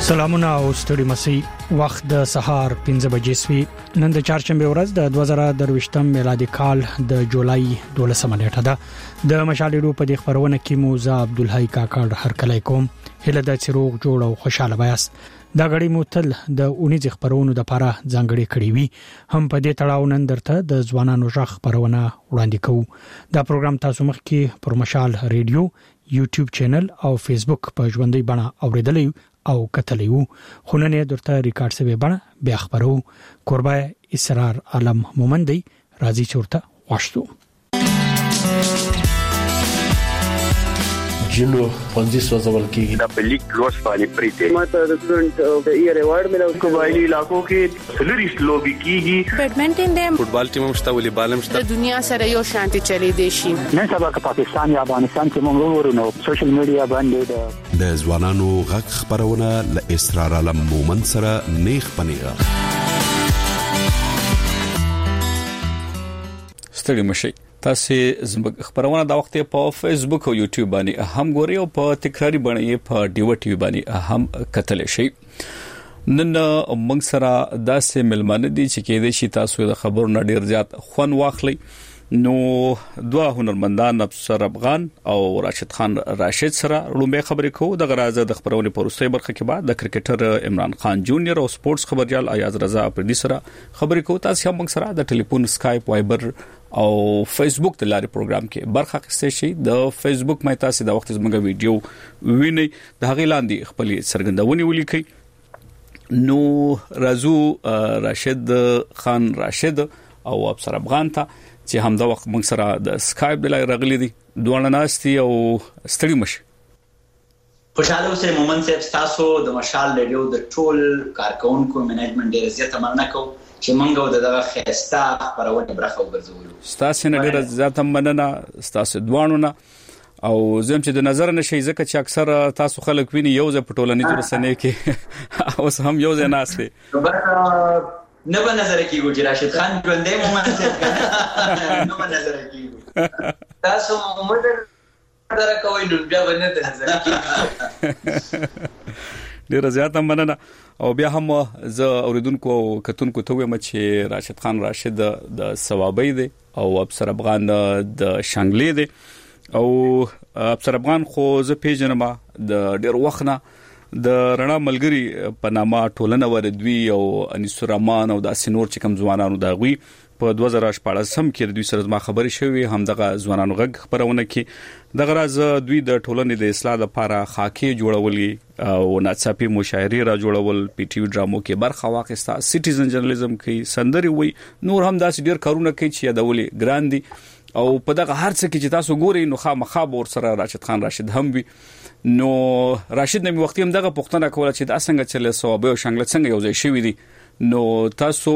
سلامونه او ستړي مسي وخت د سهار 5 بجې سوي نن د چهارشنبه ورځ د 2023 میلادي کال د جولای 12 نیټه ده د مشالېډو په د خبرونه کې موزه عبدالحی کاکړ هر کله کوم هله د چروغ جوړ او خوشاله بیاست دا غړي موتل د 19 خبرونو د لپاره ځانګړي کړی وي هم په دې تړاو نن درته د ځوانانو ژغ خبرونه وړاندې کوو دا پروګرام تاسو مخ کې پر مشال ریډیو یوټیوب چینل او فیسبوک په ژوندۍ بڼه اوریدلې او کتلیو خوننه درته ریکارډ سوي بڼه بیا خبرو قربای اسرار عالم مومندي راځي چورته واشتو جلو پنځه سوځول کېږي د پلیک روز باندې پریته ماته د سټوډنټ د ایئر ایوارډ ملو قبایلی علاقو کې سلریست لوبي کیږي بیډمنټن د فوټبال ټیم مشته ولې بالم شته د دنیا سره یو شانتي چلی دی شي نن سبا که پاکستان یا افغانستان کې موږ ورونو سوشل میډیا باندې د ځوانانو غږ خبرونه ل اسرار عالم مومن سره نیخ پنیغه ستړي مشي تاسو خبرونه د وخت په فیسبوک او یوټیوب باندې هم ګوري او په تکراری باندې په ډیو ټي وی باندې هم کتل شي نن موږ سره داسې ملمانه دي چې کې دي چې تاسو د خبرونو ډیر زیات خون واخلي نو دوه هنرمندان افسر افغان او راشد خان راشد سره لومبه خبرې کوو د غرازه د خبرونو په وروستۍ برخه کې بعد د کرکټر عمران خان جونیئر او سپورتس خبريال ایاز رضا اپریدي سره خبرې کوو تاسو هم موږ سره د ټلیفون اسکایپ وایبر او فیسبوک د لارې پروګرام کې برخه اخیستئ شئ د فیسبوک مې تاسو د وخت زموږ ویډیو وینئ د هغې لاندې خپل سرګندونې ولیکئ نو رازو راشد خان راشد او افسر افغان ته چې هم د وخت موږ سره د اسکایپ د لارې راغلي دي دوه ناستي او ستړي مشي خوشاله اوسئ مومن صاحب تاسو د مشال ریډیو د ټول کارکونکو منیجمنت ډیر زیاته مننه کوم چې منګو دغه خستا خبرونه برخه وګرځولو ستاسو نه ډیر زیاته مننه ستاسو دوانو نه او زم چې د نظر نشي ځکه چې اکثر تاسو خلک ویني یو ځ په ټولنیزو رسنیو کې اوس هم یو ځای ناشته نه به نظر کېږي چې راشد خان ژوندې مومن صاحب نه به نظر کېږي تاسو موږ درته کوي نو بیا باندې ته نظر کېږي ډیر زیاته مننه او بیا هم زه اوریدونکو او کتونکو ته وایم چې راشد خان راشد د ثوابي دی او افسر افغان د شانګلې دی او افسر افغان خو زه پیژنم د ډیر وخت نه د رڼا ملګری په نامه ټولنه وردوی او انیس الرحمن او د اسنور چې کوم ځوانانو دا غوي په 2014 سم کې دوی سره ما خبرې شوې هم دغه ځوانانو غږ خبرونه کې دغه راز دوی د ټولنې د اصلاح لپاره خاکي جوړولي او ناڅاپي مشاعري را جوړول پی ټي وی ډرامو کې برخه واخیسته سټیزن جرنالیزم کې سندري وي نور هم داسې ډیر کارونه کوي چې یادولي ګران دي او په دغه هر څه کې چې تاسو ګورئ نو خامخا ور سره راشد خان راشد هم وي نو راشد نمی وختي هم دغه پښتنه کوله چې دا څنګه چلې صوابه او شنګل څنګه یو ځای شوی دي نو تاسو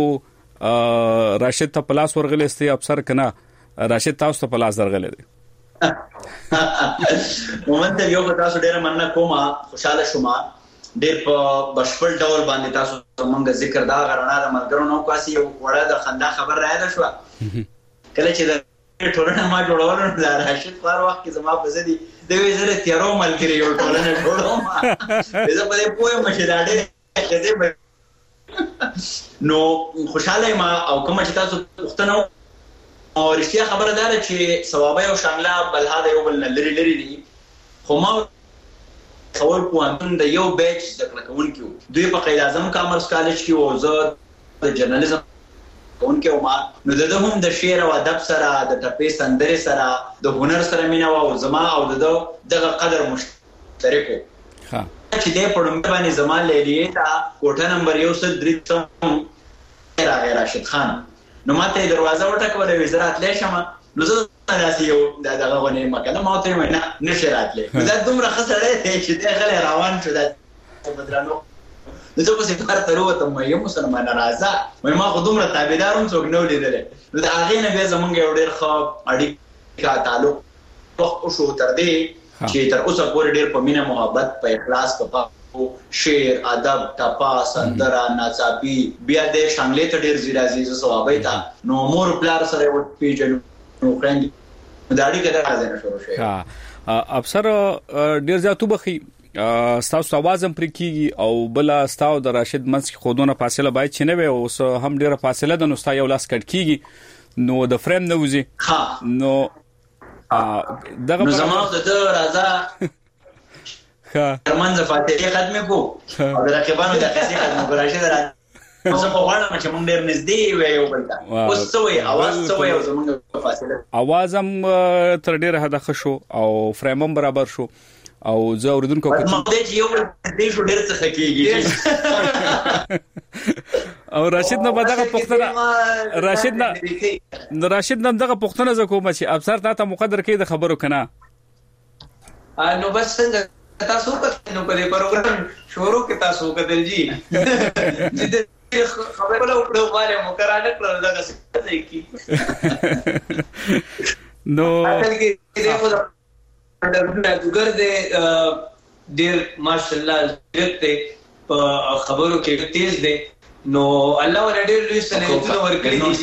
راشد ته پلاس ورغلې استي افسر کنه راشد تاسو ته پلاس ورغلې دي مومن ته یو تاسو ډیر مننه کوم خوشاله شوم ډیر په بشپړ ډول باندې تاسو موږ ذکر دا غرنا د ملګرو نو کاسي وړه د خندا خبر راځي شو کله چې ټولنه ما جوړول د راشد خان وخت کې زما په زدي د وزره تیارو ملګری یو ټولنه جوړوم زه په دې پوهه مشهداډه کده نو خوشاله ما او کوم چې تاسو وختنو او رښتیا خبره ده چې ثوابه او شامله بل هدا یو بل لري دي خو ما خبر کوم د یو بیچ د کلکون کې دوی په قائد اعظم کامرس کالج کې او زه د جرنالیزم اونکه او ما نو دغه هم د شعر او ادب سره د ټپې سندري سره د هنر سره مینا او زما او دغه قدر مشترکو ها چې د پړم باندې زما لیلیه تا کوټه نمبر 103 راغی راشد خان نو ماته دروازه وټکوله وزارت لښم نو زه تاسو یو دغه غونې مکنه ماته نه نشرات لې دا دومره خسرې ته چې دغه روان شو د بدرانو زه په سفر ته وروتم مې مسلمان راځه مې ما خودمره تابعداروم څوک نو لیدل نو دا هغه نه به زمونږ یو ډېر ښه اړیکه تعلق وخت شو تر دې چې تر اوسه پورې ډېر په مینه محبت په اخلاص په شعر ادب ټپا سندره ناڅاپي بیا د شانګلې ته ډېر زیرازي ثوابي تا نو مور پلار سره و پیژنو نو کړي دا اړیکه راځي نه شروع شي افسر ډېر زیاتو بخي تاسو आवाज هم پر کیږي او بل تاسو د راشد منس خودونه فاصله باید چې نه وي او هم ډیره فاصله د نو تاسو یو لاس کټ کیږي نو د فریم نه وځي نو دغه زموږ د راځه منځ فاتحه ختمه کو او د رقیبانو د قصې ختمه کو راشد راځه زه په غواړم چې موږ ډېر نږدې وي یو بل ته اوس څوې आवाज څوې او زموږ فاصله आवाज هم تر ډېر حد ښه شو او فریم هم برابر شو او زه اوریدونکو کوم د یو دې شو ډېر څه کېږي او راشد نه بدغه پختنه راشد نه دغه پختنه ز کوم چې افسر ته مقدر کې د خبرو کنه نو بس څنګه تاسو نو په دې پروګرام شروع کې تاسو کتل جی خبره له وړو باندې مقرره کړل دا څه کی نو اصل کې دې په دغه دې ډېر ماشاءالله دې په خبرو کې تیز دی نو الله ولې ډېر لوی سنتونه ورکړي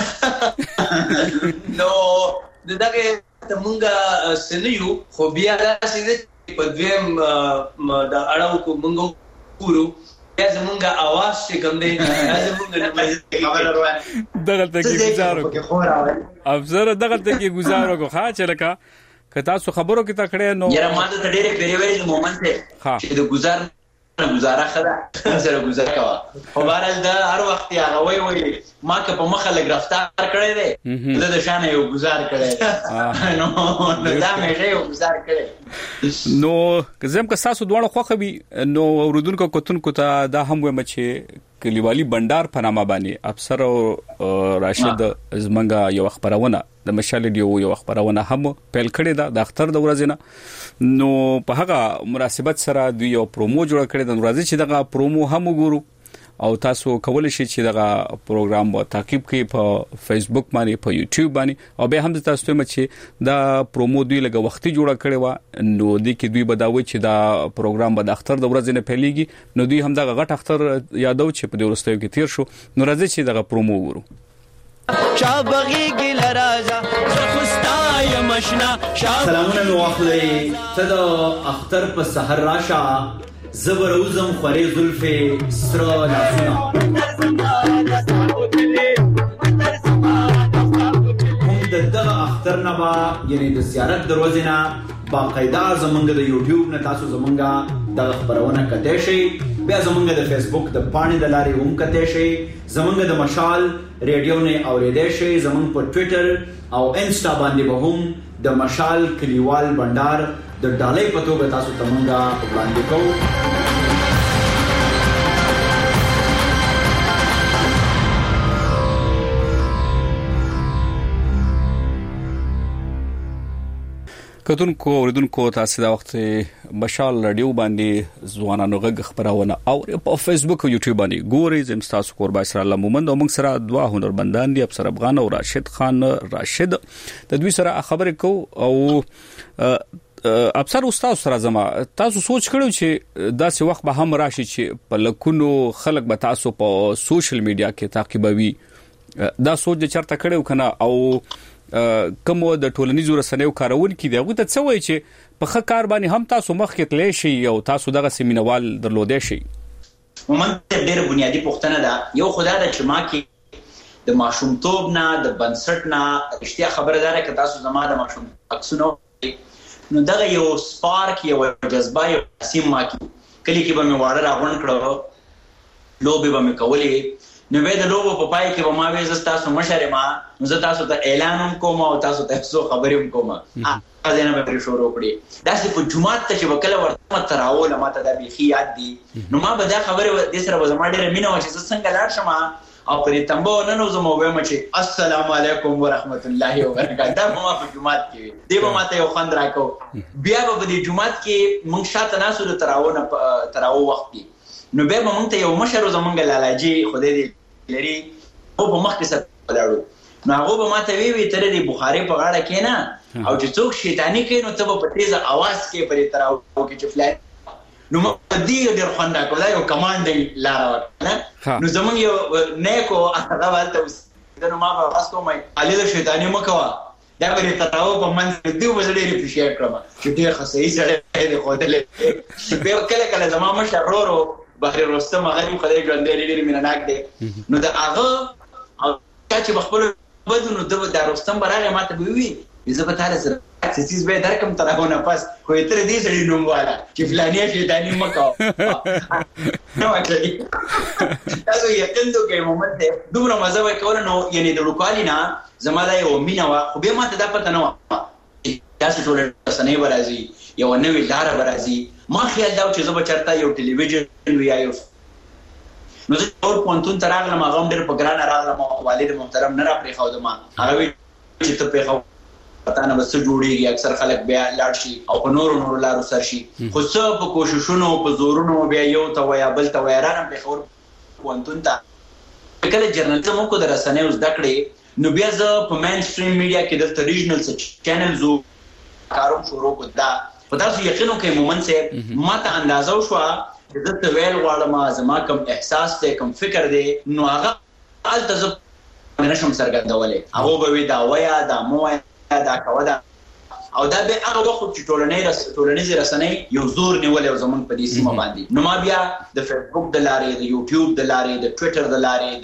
دي نو دغه مونږه سنيو خو بیا داسې په دویم د اړو کو مونږ ګورو زمونږه आवाज چې کوم دی زمونږه خبره روانه دغه ته کې گزارو افسر دغه ته کې گزارو کو ښه چې لکه کتا سو خبرو کې تا کړه نو یاره ما ته ډېر پیری مومنت دی چې د گزاره خدا سره گزاره کا خو بهرال دا هر وخت هغه وای ما که په مخه لګرفتار کړی دی د شان یو گزار کړی نو دا مې یو گزار کړی نو زم که تاسو دواړه خوخه نو اوردونکو کوتونکو ته دا هم وایم چې کلیوالي بندر په نامه باندې افسر او راشد زمنګا یو خبرونه د مشال یو خبرونه هم پیل کړی دا د اختر د ورځې نه نو په هغه مناسبت سره دوی یو پرومو جوړ کړی د ورځې چې دغه پرومو هم وګورو او تاسو کولای شئ چې دغه پروګرام او تعقیب کړئ په فیسبوک باندې په یوټیوب باندې او به هم تاسو ته چې دا پرومو دوی لګه وختي جوړ کړی و نو د کې دوی بداوي چې دا پروګرام به د اختر د ورځې نه پیلېږي نو دوی هم دغه غټ اختر یادو چې په ورستیو کې تیر شو نو راځي چې دغه پرومو وګورو شابغي ګل راځه زخستای مشنا سلامونه مو واخلې ته د اختر په سحر راشه زبر اوزم خوري زلفه سره لاسونه هم دغه اختر نه با یعنی د زیارت دروازه نه باقاعده زمونږ د یوټیوب نه تاسو زمونږه د خبرونه کته شي بیا زمونږ د فیسبوک د پانی د لارې هم کته شي زمونږ د مشال ریډیو نه اوریدې شي زمونږ په ټوئیټر او انسټا باندې به هم د مشال کلیوال بندر د ډالۍ پتو به تاسو تمنګه وړاندې کوو کتونکو اوریدونکو تاسو دا وخت مشال رادیو باندې ځوانانو غږ خبرونه او په فیسبوک او یوټیوب باندې ګوري زم تاسو قربا اسر الله مومند او موږ سره دوا هنرمندان دي افسر افغان او راشد خان راشد د دوی سره خبرې کو او افسر استاد سره زما تاسو سوچ کړو چې داسې وخت به هم راشي چې په لکونو خلک به تاسو په سوشل میډیا کې تعقیبوي دا سوچ د چرته کړو کنه او کوم د ټولنیزو رسنیو کارون کې دی غوته څه وای چې په ښه کار باندې هم تاسو مخکې تللی شي او تاسو دغه سیمینوال درلودې شي مومنت ډېر بنیادی پوښتنه ده یو خدای د چما کې د ماشومتوب نه د بنسټ نه اشتیا خبردار که تاسو زما د ماشوم عکسونو نو دغه یو سپارک یو جذبه یو سیم ما کې کلی کې به مې واړه راغون کړو لوبي به مې کولې نو به د لوبو په پای کې به ما وې زستا سو مشره ما نو زه تاسو ته اعلان کوم او تاسو ته څو خبرې کوم اذن به پرې شروع کړی دا چې په جمعه ته چې وکړه ورته تراول ما ته د بيخي یاد دي نو ما به دا خبره د سره وزما ډېر مینه و چې څنګه لاړ شم او پرې تمبو نن زمو وایم چې السلام علیکم ورحمت الله وبرکاته دا ما په جمعه کې دی به ما ته یو خند راکو بیا به د جمعه کې مونږ شاته ناسو د تراو وخت کې نو به مونږ ته یو مشر زمونږ لالاجی خدای دې لري او په مخ کې ست ولاړو نو هغه به ما ته وی تر دې بخاری په غاړه کې نه او چې څوک شیطانی کوي نو ته په تیز आवाज کې پرې تراو کې چې فلای نو مې دې ډېر خوند راکړ یو کمانډ لاره ورته نو زمونږ یو نیکو هغه ولته نو ما په واسطه مې علي د شیطانی مکوا دا به تراو په منځ دی وزړې ریپریشیټ کړم چې ډېر صحیح سره دې خوتلې به کله زما مشرورو بحر رستم هغه خدای ژوندې لري مینناک دی نو دا هغه چې بخپل بدونو د رستم برابر ماته وی زه په تعالی سره سیس به درکم ترونه پس خو تر دې سړي نوم والا چې فلانیه شیطانی مکو نو اکلی تاسو یقین ته کې مومنت دی دومره مزه وکول نو یعنی د لوکالینا زماده یو مینا وا خو به ماته دا پته نه و تاسو ټول سنې ورازي یو نوې لار ورازي ما خیال دا چې زه به چرته یو ټلویزیون ویا یو نو زه اور پونتون تراغله ما غم ډېر په ګران راغله والد محترم نه را پرې خو دما هغه چې ته په پتا نه بس جوړیږي اکثر خلک بیا لاړ شي او په نورو لارو سر شي خو څه په کوششونو په زورونو بیا یو ته ویا بل ته ویا رانم په خور پونتون ته کله جرنالیزم کو د رسنیو زده کړې نو بیا زه په مین سټریم میډیا کې د ریجنل چینلزو کاروم شروع کو دا په تاسو یقینو کې مومن سه ماته اندازو شو چې د ویل غواړم زما کوم احساس ته کوم فکر دی نو هغه التزم نشم سرګندولې هغه به وی دا ویا دا مو دا کودا او دا به هغه وخت چې ټولنیز رسنۍ یو زور نیولې زمون په دې سیمه باندې نو ما بیا د فیسبوک د لارې د یوټیوب د لارې د ټوئیټر د لارې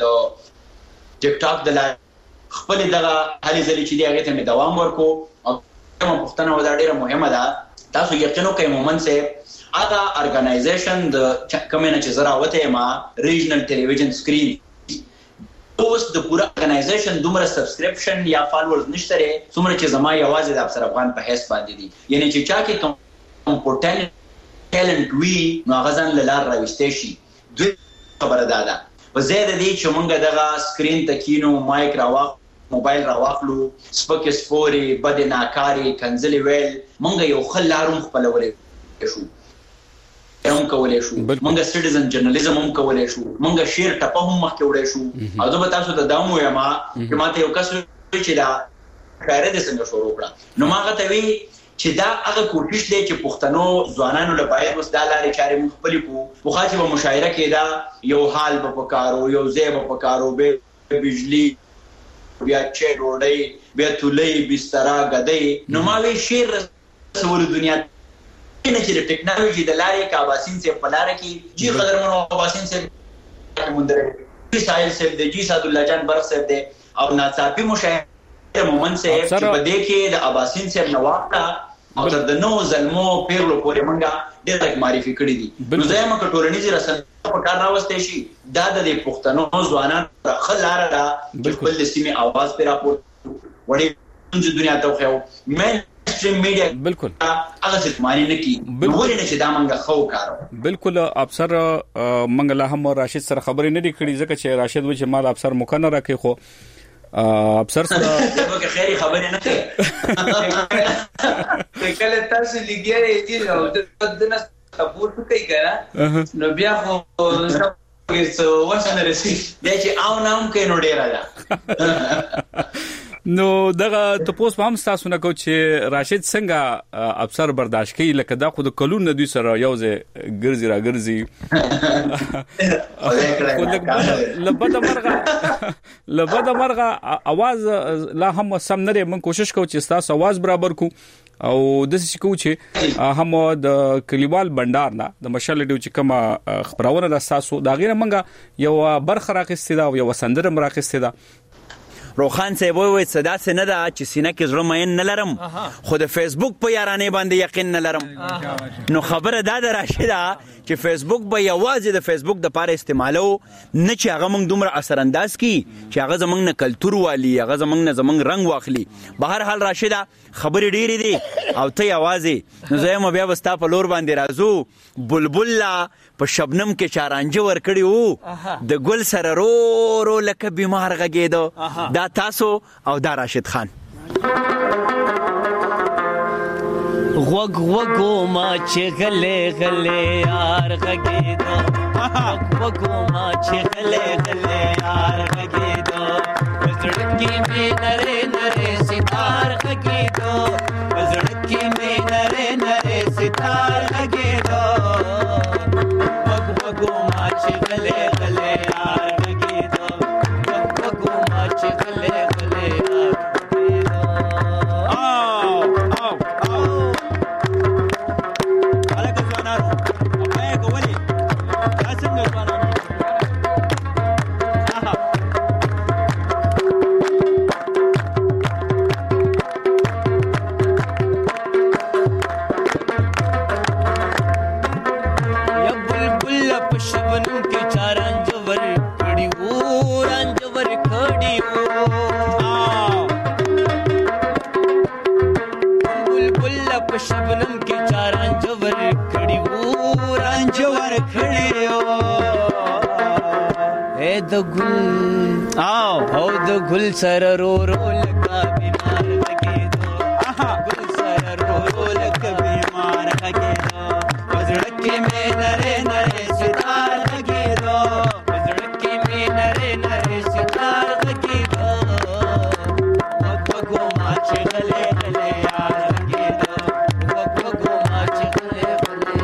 د ټیک ټاک د لارې خپل دغه هلي ځلې چې دی هغه ته مې دوام ورکو او کوم پښتنه ودا ډیره مهمه ده تاسو یقینو کوي مومن سه هغه ارګنایزیشن د کمنه چې زراوته ما ریجنل ټلویزیون سکرین اوس د پورا ارګنایزیشن دومره سبسکرپشن یا فالوورز نشته لري څومره چې زما یوازې د افسر افغان په حساب باندې دي یعنی چې چا کې کوم ټیلنت وی نو غزان لار راوستي شي دوی خبره ده په زیاده دي چې مونږ دغه سکرین تکینو مایک راواخ موبایل راواخلو سپک سپوري بد ناکاری کنزلی ویل مونږ یو خلارم خپلولې شو هم کولای شو مونږ سټیزن جرنالیزم هم کولای شو مونږ شیر ټپه هم مخ کې وړې شو او زه به تاسو ته دامو یم چې ماته یو کس چې دا خیره د څنګه شروع کړه نو ما غته وی چې دا هغه کوشش دی چې پښتنو ځوانانو لپاره اوس د لارې چارې مخبلي کو خو چې په مشاعره کې دا یو حال په پکارو یو زیب په پکارو به بجلی بیا چې ډوډۍ بیا تولې بستر غدې نو ما وی شیر رسول دنیا نه چې د ټیکنالوژي د لارې کاباسین سے پلاره کې جی قدرمنو کاباسین سے مندره سائل سے د جی سعد الله جان برخ سے د او ناڅاپي مشاهده مومن سے چې بده کې د اباسین سے نواقه او د نو ظلمو پیغلو پورې منګه ډېر تک معرفي کړی دي نو زما کټورنیزي رسنۍ په کار راوستي شي دا د پښتنو ځوانان خلاره دا خپل د سیمه आवाज پر راپور وړي دنیا ته خو مې سټریم میډیا بالکل هغه څه معنی نه کی ورنه چې دا منګه خو کارو بالکل افسر منګلا هم راشد سره خبرې نه کړي ځکه چې راشد و چې مال افسر مکنه راکې خو افسر سره دغه خیری خبرې نه کوي کله تاسو لګیږئ چې نو د دنه سپورټ کوي کنه نو بیا خو څه وسنه رسي دا چې او نام کې نو ډیره ده نو دغه تاسو هم تاسو نه کو چې راشد څنګه افسر برداشت کوي لکه دا خود کلون دوی سره یوځه ګرځي را ګرځي لبد مرغه आवाज لا هم سم نه من کوشش کوم چې تاسو आवाज برابر کو او د څه کو چې هم د کلیوال بندار نه د مشال ډیو چې کوم خبرونه د تاسو دا غیره منګه یو برخه راخسته دا یو سندره مراخسته دا روخان صاحب وای صدا سه نه دا چې سینه کې زړه مې نه لرم خو د فیسبوک په یارانه باندې یقین نه لرم نو خبره دا راشده چې فیسبوک به یوازې د فیسبوک د پاره استعمالو نه چې هغه موږ دومره اثر انداز کی چې هغه زمنګ نه کلچر والی هغه زمنګ نه زمنګ رنگ واخلي بهر حال راشده خبرې ډېرې دي او ته یوازې نو زه بیا وستا په لور باندې رازو بلبل په شبنم کې چارانجه ور کړی وو د ګل سره رو لکه بیمار غږیدو دا تاسو او دا راشد خان غوږ غوږو ما چې غلې غلې یار غږیدو غوږ غوږو ما چې غلې غلې یار غږیدو زړګي مې نره نره ستار غږیدو زړګي مې نره نره ستار غږیدو غوږ غوږو ما چې غلې غلې یار غږیدو غوږ غوږو ما چې غلې غلې یار غږیدو په شبنم کې چاران جوړ کړي وو رانجور کړي او اے د ګل او د ګل سره رو رو لکه بیمار کېدو ګل سره رو رو لکه بیمار کېدو وزړه کې مې نره نره ستار کېدو وزړه کې مې نره نره ستار کېدو وګو ما چې غلې غلې یار کېدو وګو ما چې غلې غلې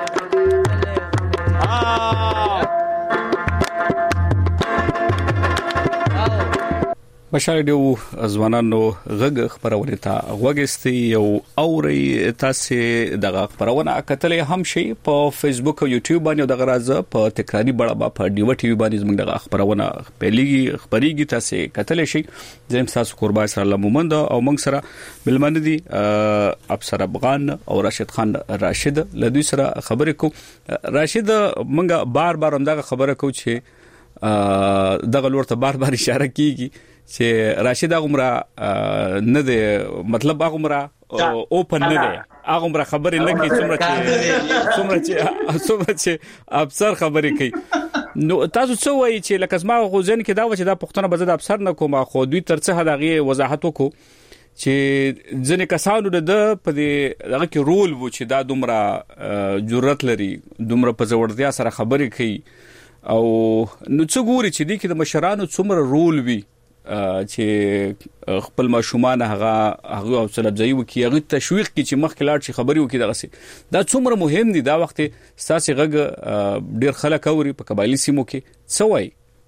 مشاهده ځوانانو غږ خبرونه ته غوږستي یو اوري تاسو دغه خبرونه کتلې هم شي په فیسبوک او یوټیوب باندې دغه راز په تکراری بڑا په ډیو ټي وی باندې زموږ دغه خبرونه خبريږي تاسو کتلې شي زم تاسو قربان سره لمومند او موږ سره بلمن دي افسر افغان او راشد خان راشد لدوی سره خبرې کو راشد موږ بار هم دغه خبره کو چې دغه لور ته بار اشاره کیږي چې راشد عمره نه دی مطلب عمره اوپن نه دی عمره خبرې نه کوي څومره چې افسر خبرې کوي نو تاسو څه وایي چې لکه ما غوښنه کې دا و چې دا پښتنه بزد افسر نه کومه خو دوی ترڅه هغه وضاحت وکړو چې ځنې کسانو د په دغه کې رول وو چې دا دومره جرأت لري دومره په زړورتیا سره خبرې کوي او نو څه ګوري چې دي کې د مشرانو څومره رول وي چې خپل ماشومان هغه او سلبځي وکي هغه تشویق کی چې مخ کلاړ شي خبري وکي دغه سي دا څومره مهم دي دا وخت ساسي غږ ډیر خلک اوري په قبایلی سیمو کې څه وای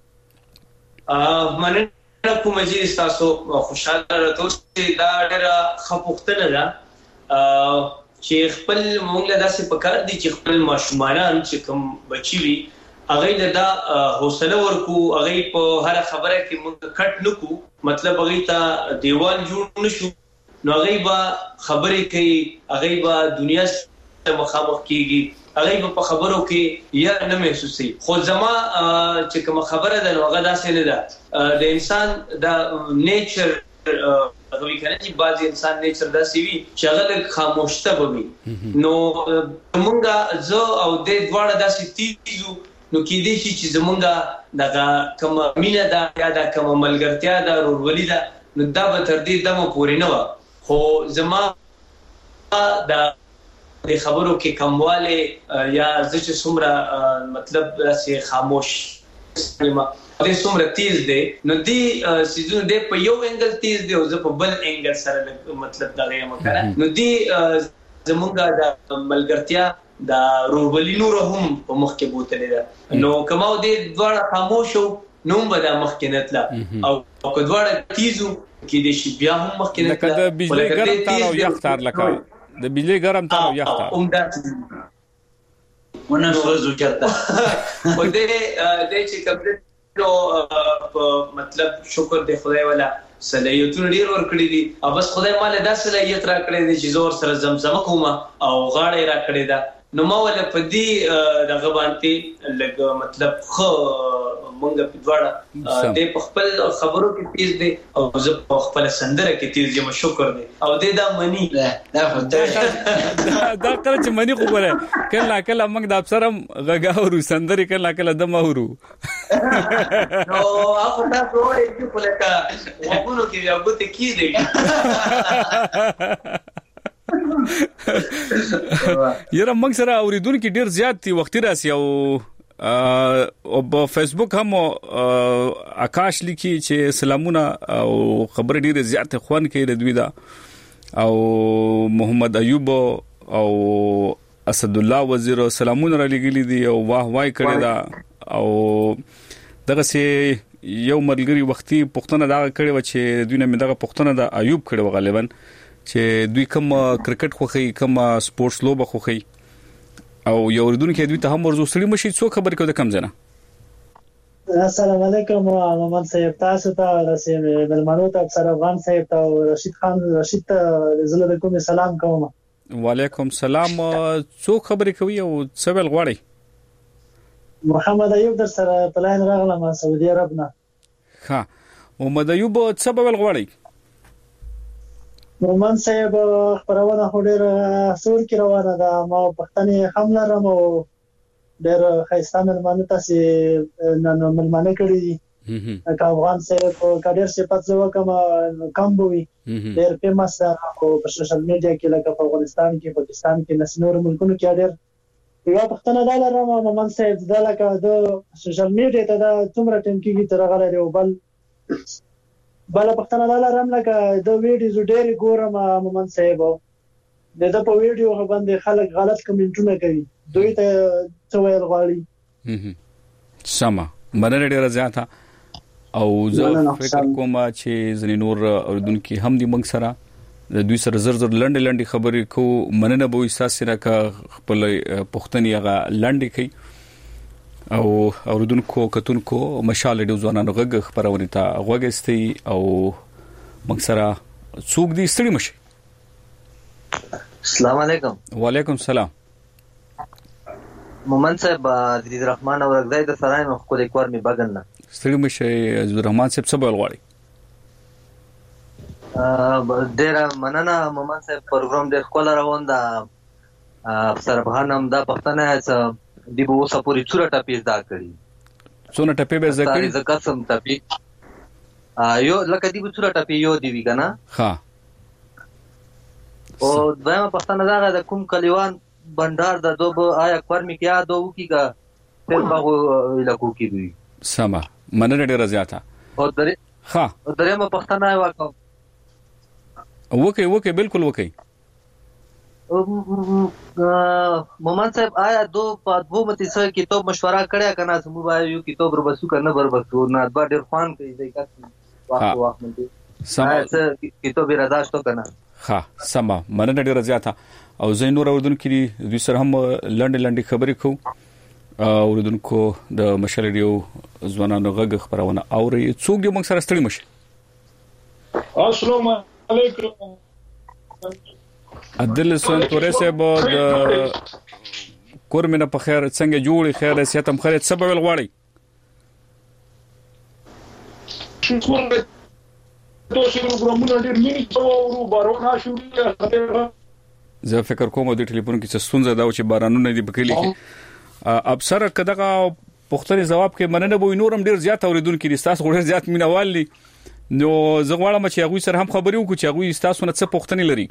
مننه کوم چې تاسو خوشاله راته دا ډیره خپوختنه ده چې خپل مونږ له داسې پکار دي چې خپل ماشومان چې کوم بچي وي هغه دا حوصله ورکو هغه په هر خبره کې موږ کټ نکو مطلب هغه ته دیوال جوړ نشو نو هغه با خبرې کوي هغه با دنیا سره مخامخ کیږي هغه په خبرو کې یا نه محسوسي خو زما چې کوم خبره ده هغه داسې نه ده د انسان د نیچر هغه کنه چې بعض انسان نیچر داسې وي چې هغه خاموشته وي نو موږ زه او د دواړه داسې تیزو نو کې دي چې زمونږه دغه کوم مینه دا یا د کوم ملګرتیا دا ورولې دا نو دا به تر دې دمو پورې نه و خو زما دا د خبرو کې کمواله یا چې څومره مطلب چې خاموش ما د څومره تیز دی نو دی سيزون دی په یو انګل تیز دی او زه په بل انګل سره مطلب دا غیم کړه نو دی زمونږه د ملګرتیا دا روبلی نور هم په مخ کې بوتلې ده نو کماو دې دواړه خاموشو نو به د مخ کې نتلا او کو دواړه تیزو کې د شي بیا هم مخ کې نتلا د بجلی ګرم تار او یختار لکه د بجلی ګرم تار او یختار ونه سوزو چرته و دې چې کمپلیټ نو مطلب شکر دې خدای والا صلاحیتونه ډیر ورکړي دي او بس خدای مال دا صلاحیت را کړی دی چې زور سره زمزمه کومه او غاړه را کړی دا نو ما ول په دې دغه باندې لګ مطلب خو مونږ په دواړه د خپل خبرو کې تیز دي او زه په خپل سندره کې تیز یم شکر دی او دې دا منی دا خدای دا کله چې منی خو بره کله موږ د افسرم غاغورو سندره کله د ماورو نو هغه تاسو وایي چې په لکه وګونو کې بیا بوته کی دی یره موږ سره اوریدونکو ډیر زیات دي وخت راسي او په فیسبوک هم آکاش لیکي چې سلامونه او خبر ډیر زیات خوان کوي ردوی دا او محمد ایوب او اسد الله وزیر سلامونه را لګلی دي او واه وای کړی دا او دغه سي یو ملګری وختي پښتنه دا کړی و چې دوی نه دغه پښتنه د ایوب کړي غالبا چې دوی کوم کرکټ خوخي کوم سپورتس لوبه خوخي او یو ردون کې دوی ته هم ورزو سړي مشي څو خبر کړو د کم ځنه السلام علیکم محمد صاحب تاسو ته رسیم بلمنو ته افسر افغان صاحب ته رشید خان رشید زله کوم سلام کوم وعلیکم سلام څو خبرې کوي او څه ول غواړي محمد ایوب در سره پلاین راغله ما سعودي عرب نه ها محمد ایوب څه ول غواړي مومن صاحب خبرونه ډېر سور کې روانه ده. ما پښتنې هم لرم او ډېر ښایسته مېلمانه تاسې نن مېلمانه کړي دي. که افغان صاحب که ډېر صفت زه وکړم کم به وي. ډېر فیمس ده خو په سوشل میډیا کې لکه په افغانستان کې پاکستان کې نورو ملکونو کې ډېر یو پښتنه دا لرم. مومن صاحب دا لکه د سوشل میډیا ته دا څومره ټیم کېږي تر غلی دی او بل پښتنه دا لرم لکه د ویډیوز ډېر ګورم مومن صاحب د په ویډیو باندې خلک غلط کمنټونه کوي دوی ته څه ویل غواړي. سما مننه ډیره زیاته او زه فکر کوم چې ځنې نور اوردونکو هم دي موږ سره د دوی سره زر لنډې خبرې کو مننه به احساس راکا خپل پښتني هغه لنډې کوي او اوردونکو کتونکو مشال ډیو ځوانانو غږ خبرونه ته غوږستي او موږ سره څوک دي ستړي مشي. السلام علیکم. وعلیکم السلام. مومن صاحب عزیز الرحمن اورګدای د سراي مخ کو لیکوار می بغل نه ستړي مشي. عزیز الرحمن صاحب څه بول غواړي؟ ډیر مننه مومن صاحب پروګرام ډیر خپل روان ده. افسر بهانم دا پښتنه دی به اوسه پوری څوره ټپی زده کړی. څونه ټپی به زده کړی؟ زکه سم ټپی یو لکه دی به څوره ټپی یو دی ویګنا. ها او دغه پښتنه دا د کوم کلیوان بندر د دوب آیا کورمی کیا دو کیګه تل باغ لکو کی دی. سما مننه ډیره زیاته. او درې ها درې ما پښتنه واکو وکي بالکل وکي. مومن صاحب آیا دو متي سره کتاب مشوره کړیا کنه سمو یو کتاب ربسو کنه بربسو نه با ډیر خوان کوي ځکه واخ منته سم کتاب رداشتو کنه. ها سما مننه ډیره زیاته او زینور اوردونکو دوی سره هم لنډې خبرې کو اوردونکو د مشال ډیو ځوانانو غږ خبرونه اوري څوک دی موږ سره ستړي مشه. السلام علیکم. عدل سنتوري صاحب د کورمنه په خیر څنګه جوړي خیر سیاتم خیر سبب الغواړي. شکر دې تاسو پروګرامونه ډېر مینه کوو بارونه شوړي. زه فکر کوم د ټلیفون کې څه ستونزه دا چې بارانونه دي بکلی کې ابصر کداغه پښتني جواب کې مننه به نورم ډېر زیات اوریدونکو دي تاسو ډېر زیات مینوال دي نو زه غواړم چې هغه سره هم خبرې وکړو چې هغه تاسو نه څه پښتني لري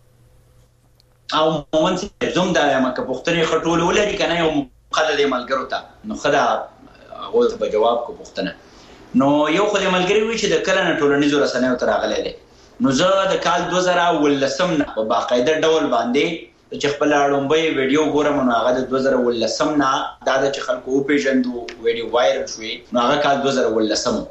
او مومن زوم دا مکه پښتني خټول ولري کنه یو مقلد ملګرو ته نو خدا هغه په جواب کو پښتنه نو یو خو ملګری وی چې د کله نه ټولنیزو رسنیو تر غلې دي نو زه د کال 2018 نه په باقاعده ډول باندې چې خپل اړومبي ویډیو ګورم نو هغه د 2018 نه دا د خلکو په پیژندو ویډیو وایرل شوی نو هغه کال 2018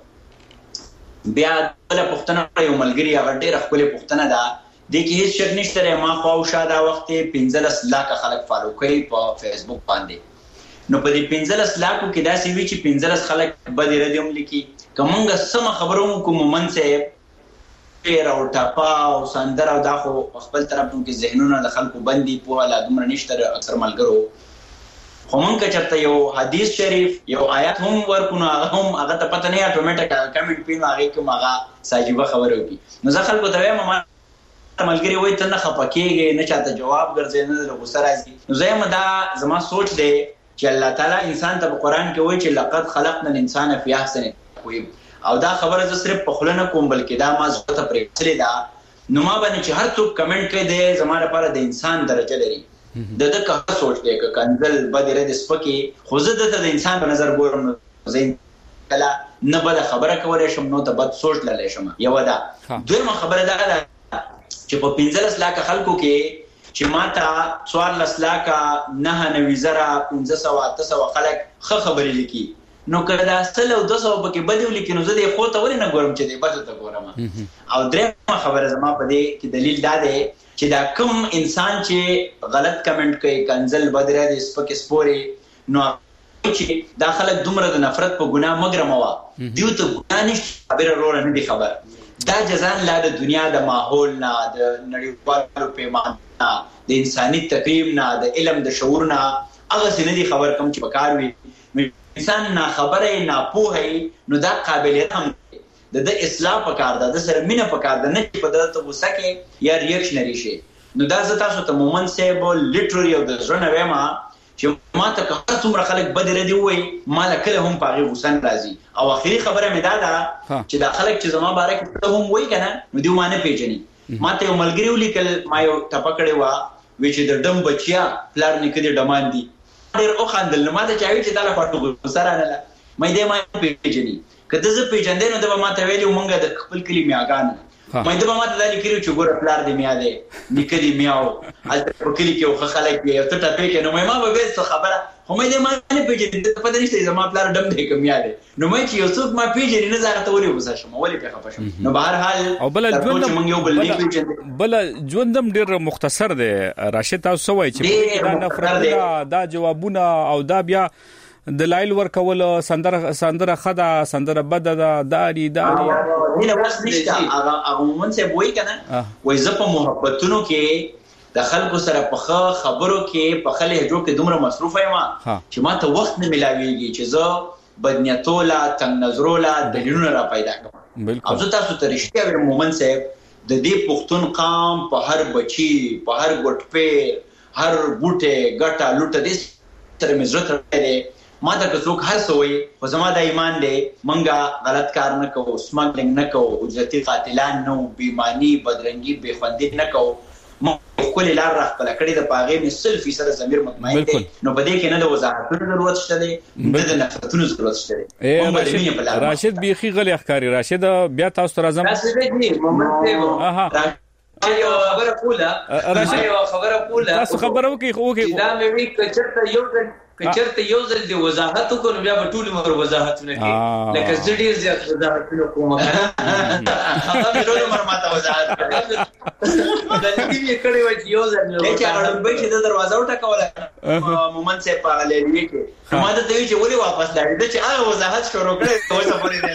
بیا د پښتنه یو ملګری هغه ډېر خپل پښتنه ده د کې هیڅ شک نشته ما خو شاده وخت 15 لاک خلک فالو کوي په فیسبوک باندې نو په دې 15 لاکو کې دا سی وی چې 15 خلک بد ردیوم لیکي کومه سم خبرو کوم من سه پیر او ټاپا او سندر او دا خو خپل طرف کې ذهنونه د خلکو بندي په لا دومره نشته اکثر ملګرو خو مونږ چرته یو حدیث شریف یو آیات هم ورکونه هم هغه ته پته نه اتوماتیک کمنټ پین هغه کوم هغه ساجيبه خبره وکي نو ځکه خلکو ته وایم ملګری وای ته نه خپکیږي نه چاته جواب ګرځي نه له غوسه راځي نو زما دا زما سوچ دی چې الله تعالی انسان ته په قران کې وایي چې لقد خلقنا الانسان فی احسن تقویم او دا خبره زه صرف په خلنه کوم بلکې دا ما زړه ته پرېښلې ده نو ما باندې چې هر څوک کمنټ کوي د زماره لپاره د انسان درجه لري د کا سوچ دی ک کنزل بدره د سپکی خو زه د انسان په نظر ګورم زین کلا نه بد خبره کولای شم نو ته بد سوچ للی شم یو دا دویمه خبره ده چې په 15 لاک خلکو کې چې ماته 14 لاک نه 1500 خلک خبرې لیکي نو کله اصل او 200 پکې بدیو لیکي نو زه دې خو ته ورې نه ګورم چې دې بد ته ګورم او درېمه خبره زما په دې کې دلیل دا دی چې دا کوم انسان چې غلط کمنټ کوي کنزل بدره دې سپکې سپوري نو چې داخله دومره د نفرت په ګناه مګرم وا دیو ته ګناه نشته خبره وروړه نه دی خبر دا جزان لا د دنیا د ماحول نه د نړیوالو پیمانه د انساني تقویم نه د علم د شعور نه هغه څه نه دی خبر کوم چې پکار وي انسان نه خبره نه پوهه نو دا قابلیت هم د اصلاح پکار ده د سره مینه پکار ده نه چې په دغه غوسه کې یا ریاکشنری شي نو دا زه تاسو ته مومن صاحب لیټرلی او د ځونه وایم چې ما ته که څومره خلک بد ردی وای ما له کله هم پاغي غوسه راځي او اخري خبره مې دا ده چې دا خلک چې زما باره کې هم وای کنه نو دیو مانه پیژني ما ته یو ملګری ولیکل ما یو ټپکړې وا وچ د ډم بچیا پلار نکدي ډمان دي ډېر او خندل ما ته چاوي چې تعالی پټو سره نه مې دې ما پیژني کله زه پیژندې نو د ما ته ویلو مونږ د خپل کلی میاګان مې د ما ته د لیکلو چې ګور پلار دې میا دې نکدي میاو الته په کلی کې او خلک یې ته ټپې کې نو ما به څه خبره هم دې ما نه پیژنې په دې نشته زما پلار ډم دې کوم یاد نو مې چې یو څوک ما پیژنې نه زغه ته ولې وسه شم ولې په خپه شم نو بهر حال او بل ژوندم ډیر مختصر دی راشد تاسو وایي چې دا نفرت دا جوابونه او دا بیا دلایل ورکول سندره خدا سندره بد دا داری نه واس نشته هغه مونږ څه وایي کنه وای زه په محبتونو کې د خلکو سره په خبرو کې په لهجو کې دومره مصروف یم چې ما ته وخت نه ملاويږي چې زه بدنیتولا تنگ نظرولا دلیلونه را پیدا کوم او زه تاسو ته رښتیا وایم مومن صاحب د دې پښتون قام په هر بچي په هر ګټ پیر هر بوټه ګټه لوټه دې تر مزرت لري ما ته څوک هر سوې خو زما د ایمان دی منګه غلط کار نه کوو سمګلینګ نه کوو اجرتي قاتلان نو بیمانی بدرنګي بخندي نه کوو ما خپل لار راخپل کړی د پاغې می 100% ضمیر مطمئن دی نو بده کې نه د وضاحتونو ضرورت شته د نفرتونو ضرورت شته راشد بیخي غلی اخکاری راشد بیا تاسو راځم یو خبره کوله تاسو خبره وکي دا مې وی کچرته یو ځل دی وضاحت وکړو بیا په ټول عمر وضاحتونه کوي لکه زړی زیات وضاحتونه کوم هغه ټول عمر ماته وضاحت کوي دا دې کړي و چې یو ځل نو چې هغه به چې د دروازه وټکوله مومن صاحب په لری کې ما ته دوی چې ولې واپس لاړ چې هغه وضاحت شروع کړي اوس په دې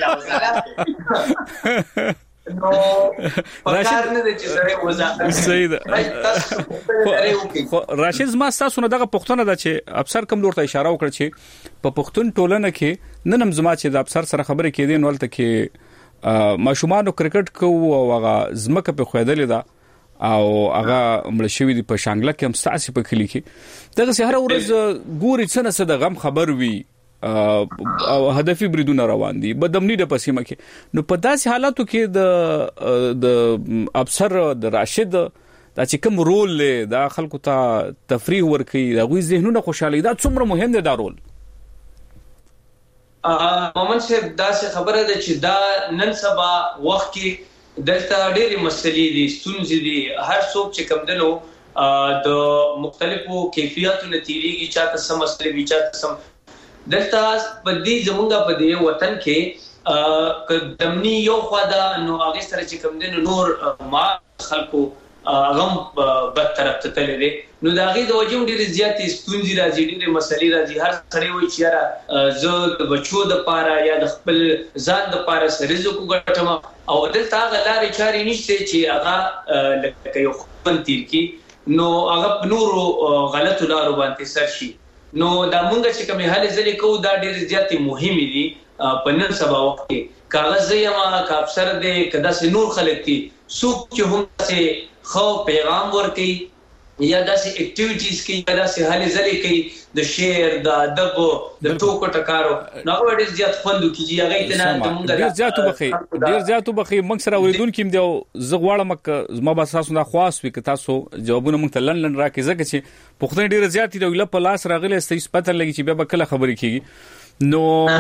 لا نو پکار نه دي چې سره وضاحت صحیح ده راشد زما تاسو نه دغه پښتنه ده چې افسر کوم لور ته اشاره وکړه چې په پښتون ټولنه کې نن هم زما چې د افسر سره خبرې کېدې نو ولته کې ماشومان کرکټ کوو او هغه زمکه په خویدلې ده او هغه مړ شوی دی په شانګله کې هم ساسي په کلی کې دغه سهار ورځ ګوري څنګه څه د غم خبر وي او هدفي بریدونه روان دي بدمنی د پسیمه کې نو په داسې حالاتو کې د افسر د راشد دا چې کوم رول له د خلکو ته تفریح ورکړي د غوي ذهنونه خوشالي دا څومره مهم دی دا رول مومن صاحب دا څه خبره ده چې دا نن سبا وخت کې دلته ډېری مسلې دي ستونزې دي هر څوک چې کوم دنو د مختلفو کیفیتونو تیریږي چاته سم مسلې وی چاته سم دلته په دې زمونږه په دې وطن کې قدمنی یو خدا نو هغه سره چې کوم دین نور ما خلکو غم بد طرف ته تللی نو دا غي د وجوم ډېر زیاتې ستونزې راځي ډېر مسلې راځي هر سړی وایي چې یاره زه د بچو د پاره یا د خپل ځان د پاره سره زکو ګټم او دلته هغه لارې چارې نشته چې هغه لکه یو خپل تیر کې نو هغه نورو غلطو لارو باندې سر شي نو دا مونږ چې کومه حل ځلې کوو دا ډېر زیاتې مهمه دي په نن سبا وخت کې کاغذ یما کا افسر دې کدا سي نور خلک دي څوک چې هم سي خو پیغام ورکي یا داسې اکټیویټیز کې یا داسې حل ځلې کوي د شعر د ادب د ټوکو ټکارو نو ډېر زیات خوند کیږي هغه ته نه مونږ ډېر زیاتو بخي موږ سره اوریدونکو دی زغواړم زما به تاسو نه خواص وي که تاسو جوابونه موږ ته لندن راکې زکه چې پښتون ډېر زیات دی له په لاس راغلي ستې پته لګي چې به کله خبرې کیږي نو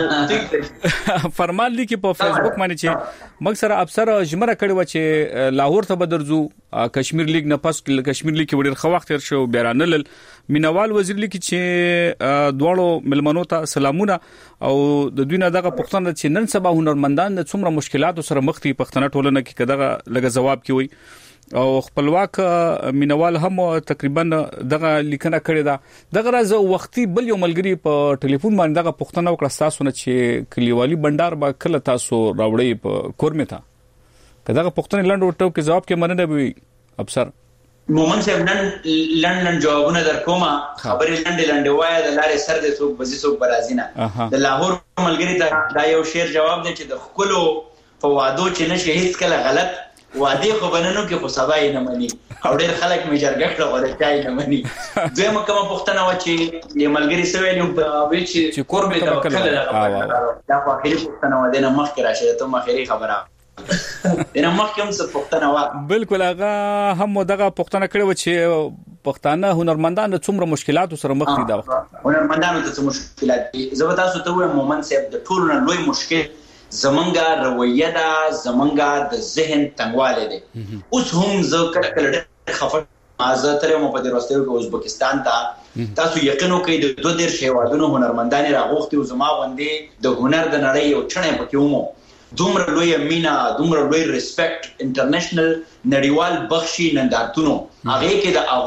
فرمان لیکي په فیسبوک باندې چې موږ سره افسر جمره کړي و چې لاهور ته بدرځو کشمیر لیگ نه پس کشمیر لیگ کې وړ خو وخت تر شو بیرانل مینوال وزیر لیکي چې دواړو ملمنو ته سلامونه او د دوی نه دغه پښتنه چې نن سبا هنرمندان د څومره مشکلاتو سره مخ دي پښتنه ټولنه کې کداغه لګه جواب کوي او خپلواک مینوال هم تقریبا دغه لیکنه کړې ده دغه راز وختي بل یو ملګری په ټلیفون باندې دغه پښتنه وکړه تاسو نه چې کلیوالي بندر با کله تاسو راوړی په کورمه تا کداغه پښتنه لند ورته کې جواب کې مننه وي افسر مومن صاحب نن لندن جوابونه در کومه خبرې لنډه وایي د لارې سر د څوک بزي څوک برازینه د لاهور ملګری ته دا یو شعر جواب دی چې د خپلو په وادو چې نشي هیڅ کله غلط وادي خو بننو کې خو سبا یې نه مني او ډېر خلک مې جرګټ غوړي چای نه مني دویمه کومه پوښتنه و چې یې ملګری سوي نو به چې قرب ته کله دا په اخري پوښتنه و دینه مخکې راشه ته مخکې خبره دینه مخکې هم څه پوښتنه و بالکل هغه هم دغه پوښتنه کړې و چې پښتانه هنرمندان څومره مشکلات سره مخ دي دا هنرمندانو ته څه مشکلات دي زه به تاسو ته وایم مومن صاحب د ټولو نه لوی مشکل زمونږه رویه ده زمونږه د ذهن تنګواله ده اوس هم زه کله خفه مازه تر مو په دروستیو کې ازبکستان ته تاسو یقین وکړئ د 2 هیوادونو هنرمندان راغوختي او زما باندې د هنر د نړۍ یو چنه پکې ومو دومره لوی مینا دومره لوی ریسپیکټ انټرنیشنل نړیوال بخشي نندارتونو هغه کې د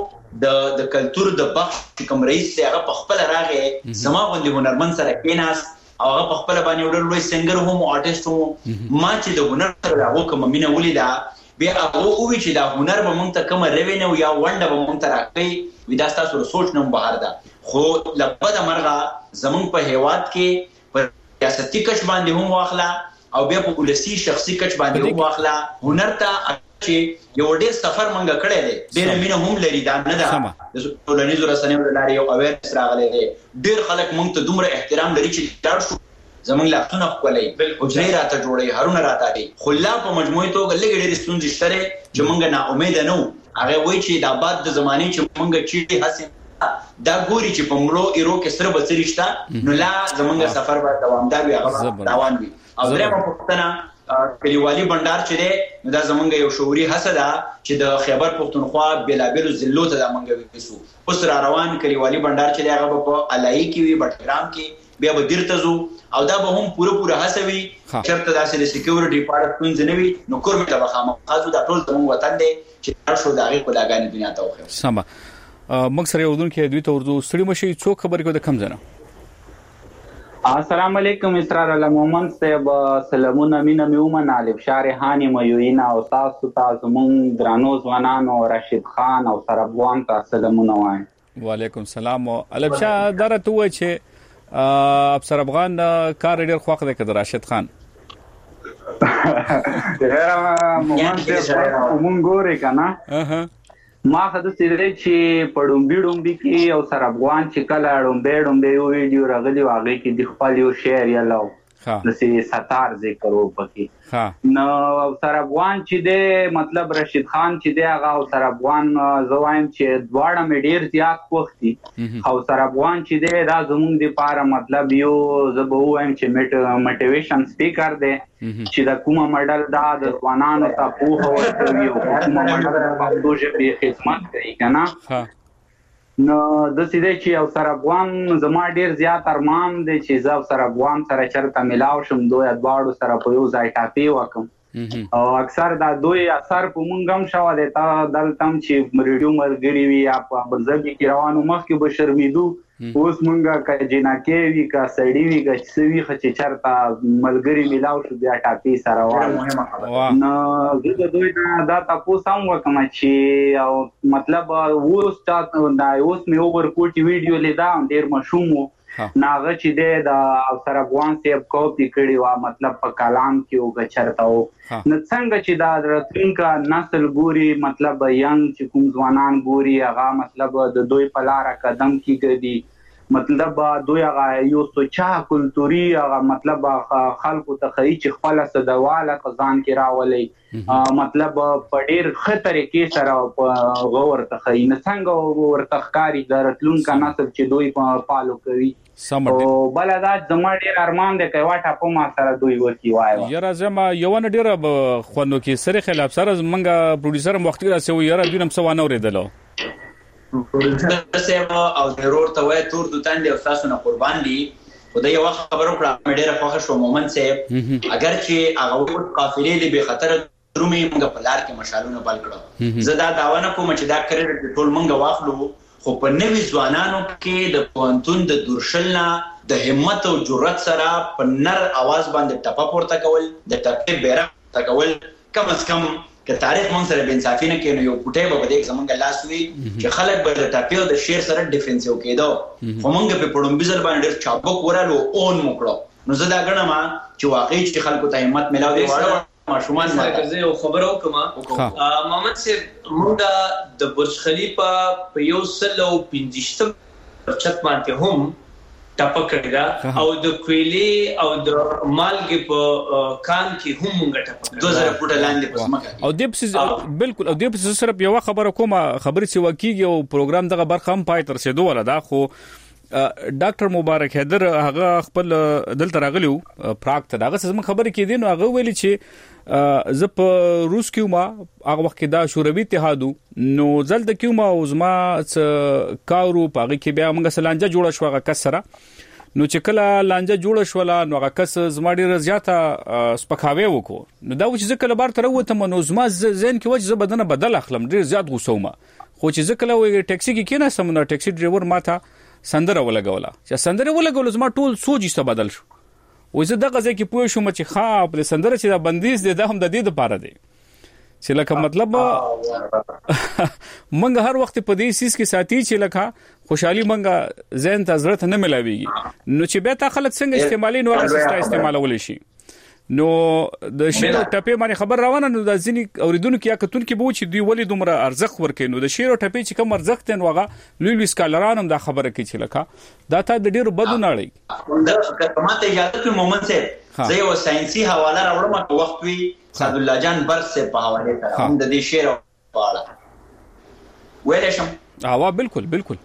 هغه د کلچر د بخش کوم رئیس هغه په خپل راغې زما باندې هنرمند سره کېناس هغه په خپل باندې وړل لوی سنگر هم آرټیست هم ما چې د هنر سره هغه کوم مینه ولیدا بیا هغه او چې دا هنر به مونږ ته کوم ریوینیو یا ونده به مونږ ته راکړي ودا تاسو سوچ نه بهر ده خو لپاره مرغه زمونږ په هیواد کې په سیاسي کچ باندې هم واخلا او بیا په پولیسي شخصي کچ باندې هم واخلا هنر ته چې یو ډېر سفر مونږ کړی دی ډېر مینه هم لري دا نه ده د ټولنیزو رسنیو لارې یو اویرنس راغلی دی ډېر خلک مونږ ته دومره احترام لري چې دا شو زمونږ لاسونه خپلې حجرې راته جوړې هرونه راته دي خو لا په مجموعي توګه لږ ډېرې ستونزې شته چې مونږ نا امیده نه وو هغه وایي چې د آباد د زمانې چې مونږ چیرې هسې دا ګوري چې په مړو ایرو کې سره بڅري شته نو لا زمونږ سفر به دوامدار وي هغه روان وي او درېمه پوښتنه کلیوالي بندر چې دی دا زمونږ یو شعوري هڅه ده چې د خیبر پښتونخوا بلابلو ضلعو ته د منګوي کیسو اوس را روان کلیوالي بندر چې دی هغه په علای کې وي بټګرام کې بیا به دیرته زو او دا به هم پوره هڅه وي چرته داسې د سکیورټي پارټ څنګه نه وي نو کور مې د بخامه خاصو د ټول زموږ وطن دی چې شو دغه کلاګانی دنیا ته وخه سم موږ سره ودون کې دوی ته ورته ستړي مشي څوک خبرې کو د کم زنه السلام علیکم اسرار المومن صاحب سلامونه مینه میومن الف شارحانی ميوینا او تاسو مون درانو ځوانانو راشد خان او سربوان ته سلامونه وایم وعلیکم السلام الف شاه درته و چې افسر افغان کار ډیر خوښ دی کده راشد خان مومن صاحب مون ګوري کنه ما خدای سره چې پړومبي کې او سر افغان چې کله ډومبه یو ویډیو راغلی واغې کې د خپل یو شعر یا لو نسې ستار ذکر وکړي نو سر افغان چې د مطلب رشید خان چې دی هغه او سر افغان زوایم چې دواړه مې ډیر زیات وختي او سر افغان چې دی دا زموږ د پاره مطلب یو زبو وایم چې موټیویشن سپیکر دی چې دا کومه ماډل دا د ځوانانو ته پوهه ورکوي او کومه ماډل د پښتو ژبې خدمت کوي کنه نو د سیده چې او سر افغان زما ډیر زیات ارمان دی چې زه سر افغان سره چرته ملاو شم دوی ادواړو سره په یو ځای ټاپي وکم او اکثر دا دوی اثر په مونږ هم شو دی تا دلته چې ریډیو ملګری وي یا په بلځبي کې روانو مخکې به شرمیدو اوس مونږه که جنکې وي که سړی وي که څه وي چې چرته ملګری ملاو شو بیا ټاپي سره وایو نو زه د دوی دا تاسو هم وکم چې او مطلب اوس مې اوور کوټي ویډیو لیدا ډیر مشوم ناغه چې د سر افغان سیب کاپی کړي وا مطلب په کلام کې او چرته او نو څنګه چې دا راتلونکو نسل ګوري مطلب ینګ چې کوم ځوانان ګوري هغه مطلب د دوی په لار قدم کیږي مطلب دوی هغه یو سوچا کلتوري هغه مطلب خلکو ته خي چې خپل صدواله ځان کې راولي مطلب په ډیر خطرې کې سره غور ته خي نه څنګه ورته ښکاری د راتلونکو نسل چې دوی پالو کوي او بل دا زما ډیر ارمان دی کوي واټه په ما سره دوی ورکی وایو یاره زما یو نه ډیر خوانو کې سره خلاف سره منګه پروډوسر وخت راځي یاره دینم سوانه اوریدلو سیمه او ضرور ته وای تور دوتان دی تاسو نه قربان دي خدای یو خبرو کړه ډیره خوښ شو مومن صاحب اگر چې هغه قافلې لی به خطر درومي موږ په لار کې مشالونه بل کړو زه دا داوا نه کوم چې دا کریډټ ټول موږ واخلو خو په نوي ځوانانو کې د پونتون د دورشلنا د همت او جرأت سره په نر आवाज باندې ټپه پورته کول د ټپې بیرغ تکول کم از کم که تاریخ مونږ سره بنصافي نه کینو یو پټه به دې زمونږ لاس وی چې خلک به د ټاپیو د شیر سره ډیفنسیو کېدو خو مونږ په پړومبي ځل باندې ډېر چابک ورالو اون موکړو نو زه دا غنم چې واقعي چې خلکو ته همت ملاو دی واړه ماشومان ماته زه یو خبر وکم محمد صاحب موږ د برج خلیفہ په یو سل او 50 چت باندې هم ټاپه کړی دا او د کویلی او د مالګې په کان کې هم موږ ټاپه 2000 فوټه لاندې پس مکه او د بالکل او د صرف یو خبره کومه خبرې چې وکیږي او پروګرام دغه برخه هم پای تر رسیدو ولا دا خو ډاکټر مبارک حیدر هغه خپل دلته راغلیو پراګ ته داغه څه خبرې کې دي نو هغه ویلي چې زه په روس کې ما هغه وخت دا شوروي اتحاد نو زلد کې ما او زما کارو پاغي کې بیا موږ سلانجه جوړ شو هغه کسره نو چې کله لانجه جوړ شو نو هغه کس زما ډیره زیاته سپکاوي وکړو نو دا چې کله بار تر وته نو زما زین کې وجه بدنه بدل اخلم ډیر زیات غوسومه خو چې کله وې ټاکسي کې کینه سم نو ټاکسي ډرایور ماته سندره ولګوله چې سندره ولګول زما ټول سوچ یې بدل شو وې زه دغه ځکه پوه شوم چې ښا په سندره چې دا بندیز دي دا هم د دې لپاره دی چې لکه مطلب منګه هر وخت په دې سیس کې ساتي چې لکه خوشحالي منګه ذهن ته ضرورت نه ملاويږي نو چې به تا خلک څنګه استعمالي نو هغه استعمالول شي نو د شیر او ټپې باندې خبر روانه نو د ځینی اوریدونکو یا کتون کې بو چې دوی ولې دومره ارزخ ورکې نو د شیر او ټپې چې کوم ارزخ تن وغه لوی سکالران هم دا خبره کوي چې لکه دا ته د ډیرو بدو نه اړي دا کماته اجازه کوي مومن صاحب زه یو ساينسي حواله راوړم په وخت وی سعد الله جان برس سے په حواله سره هم د دې شیر په اړه ویل شم بالکل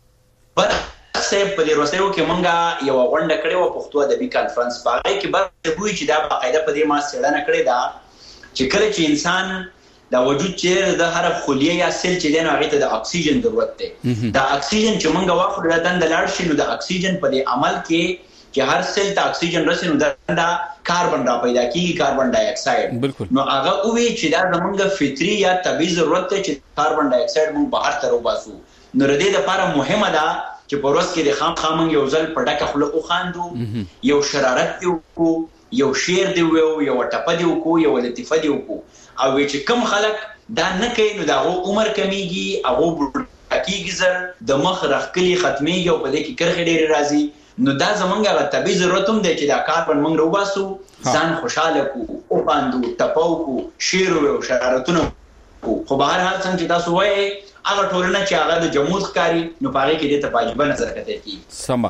سه په دې ورسېو کې مونږه یو غونډه کړې و پښتو ادبي کانفرنس باغې کې به وی چې دا باقاعده په دې ما سړنه کړې دا چې کله چې انسان دا وجود چې د هر خلیه یا سیل چې دنه هغه ته د اکسیجن ضرورت دی دا اکسیجن چې مونږه واخلو دا د لاړ شي نو د اکسیجن په دې عمل کې چې هر سیل ته اکسیجن رسي نو دا کاربن را پیدا کیږي کاربن ډای اکساید نو هغه وی چې دا زمونږ فطری یا طبيعي ضرورت دی چې کاربن ډای اکساید مونږ بهر ته وباسو نو ردی د لپاره مهمه ده چې په ورځ کې د خامنګ یو ځل په ډکه خله او خاندو یو شرارت دی کو یو شیر دی یو ټپه دی کو یو لطیفه دی کو او چې کم خلک دا نه کوي نو دا عمر کمیږي او حقیقي زر د مخ رخکلی ختميږي او په دې کې کرخې ډېر راځي نو دا زمونږه غو طبي ضرورت هم دی چې دا کاربن موږ روباسو ځان خوشاله کو او باندې ټپاو کو شیر او شرارتونه خو بهر حال څنګه چې تاسو وایي هغه ټولنه چې هغه د جمهور ښکاری نو پاره کې د تپاجبه نظر کته کی سم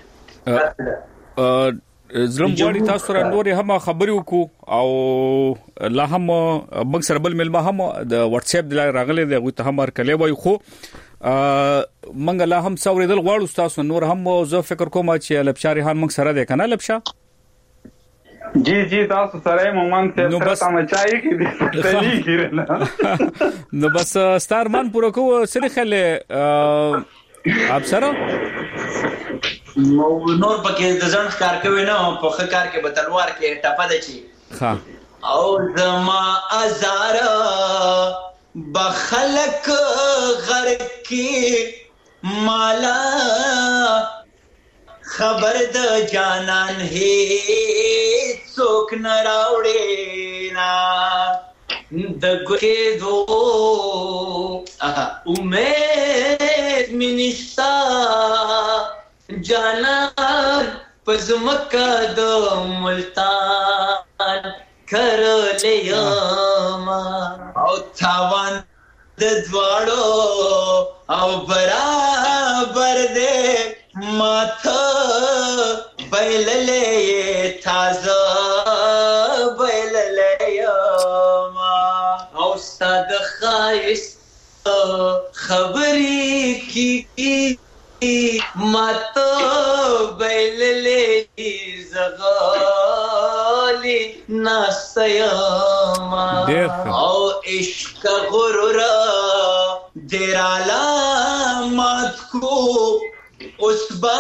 زلم غواړي تاسو را نور هم خبرې وکړو او لا هم موږ سره بل ملما هم د واتس اپ د راغلي د ته هم ورکلې وای خو موږ لا هم څورېدل غواړو تاسو نور هم زه فکر کوم چې لبشاري هان موږ سره ده کنه لبشا جی تاسو سره مومن ته تاسو مچای کی دي تلی کیرنه نو بس ستارمان پوره کو سره خله اپ سره نور پکې د ځان کار کوي نه په خکار کې بتلوار کې ټپه ده چی ها او زما ازار بخلق غرق کی مالا خبر د جانان هي څوک نه راوړي نا د ګې دو امید منشتا جانان پزمکا د ملتان کرلیم او تاوان د دواړو او برابر دې ماته بیللې تازه بیللې ما او ستاد خایس خبرې کی ماته بیللې زغالي ناسيما او عشق غرور دیرالا مات کو اوس با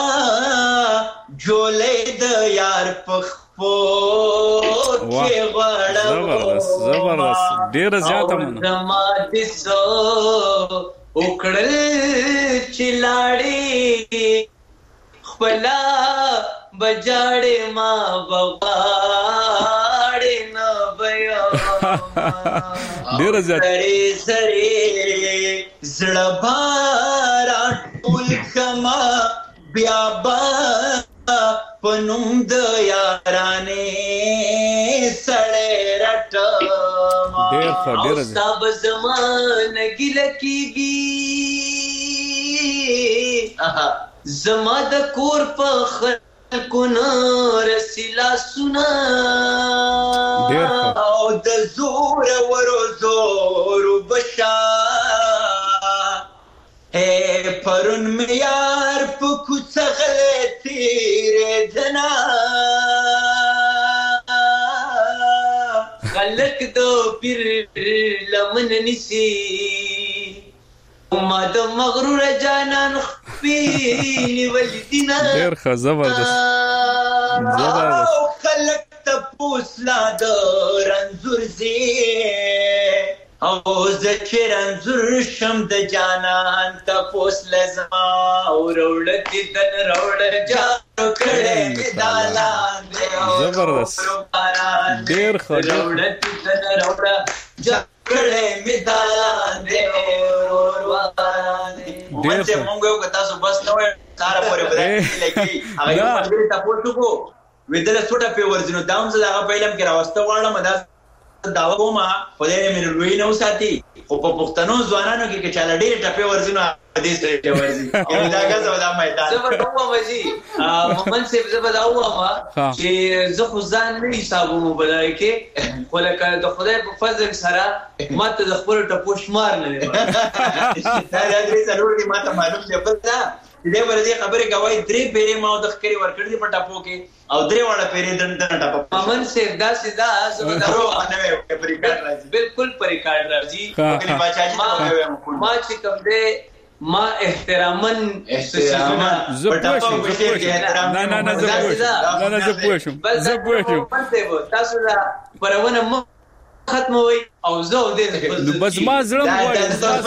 جولې د یار پخپو کې غړو زبردست ډیر زیاته من زما د سو وکړل چلاړي خپلا بجاړې ما بغاړې نه بیا ډیر زیاته سری زړه بار ټول کما بیا با پنوم د یارانې سړې رټما او ستا به زما ګیله کېږي زما د کور په خلکو نه رسي لاسونه او د زورورو زورو بشا پرون میار په کوڅه غلې تېرېدنه خلک د پیر لمن نیسي ما د مغرور جانان خپې نیولې دینه ډېر ښه زبردست خلک تپوس لا د رنځور ځي او زه چې رنځور شم د جانان تپوس لزما او روړه کې دن روړه جارو کړې مې دا لاندې زبردست ډېر ښه روړه کې دن روړه جارو کړې مې دا لاندې ومن چې مونږ یو که تاسو بس نه وای ساره پورې بدای لګي هغه یو ملګری تاسو کو ویدل سټه په ورځینو داوم زه هغه پیلم کې راوسته غواړم دا داوا کوم په دې مې لوی نه وساتي خو په پښتنو ځوانانو کې چې چاله ډېر ټپه ورځینو حدیث ټپه ورځي دا غزا ودا میدان زه به کوم وځي محمد صاحب زه به دا واما چې زه خو ځان نه حسابوم بدای کې ولکه د خدای په فضل سره ماته د خپل ټپو شمار نه دی دا درې ضروري ماته معلوم دی پتا دې ورته خبره کوي درې پیری ما د خکری ورکړ دي په ټاپو کې او درې واړه پیری دن ټاپو مامن سیف دا سیدا زما درو نه وي په ریکارډ راځي بالکل په ریکارډ راځي کله بچاجي ما چې کوم دې ما احترامن زه پوښم تاسو دا پرونه ختم وي او زه دې بس ما زړه غواړي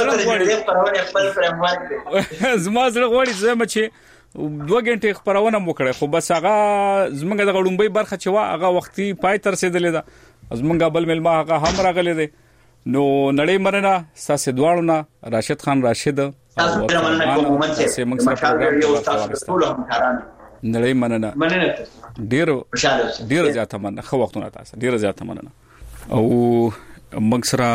زما زړه غواړي زما چې 2 غنټه خبرونه وکړه خو بس هغه زمونږ د غړومبي برخه چې وا هغه وختي پای تر رسیدلې ده زمونږ بل ملما هغه هم راغلي دي نو نړۍ مننه ساسه دوالو نه راشد خان راشد نړۍ مننه ډیر زیاته مننه خو وختونه تاسو ډیر زیاته مننه او موږ سره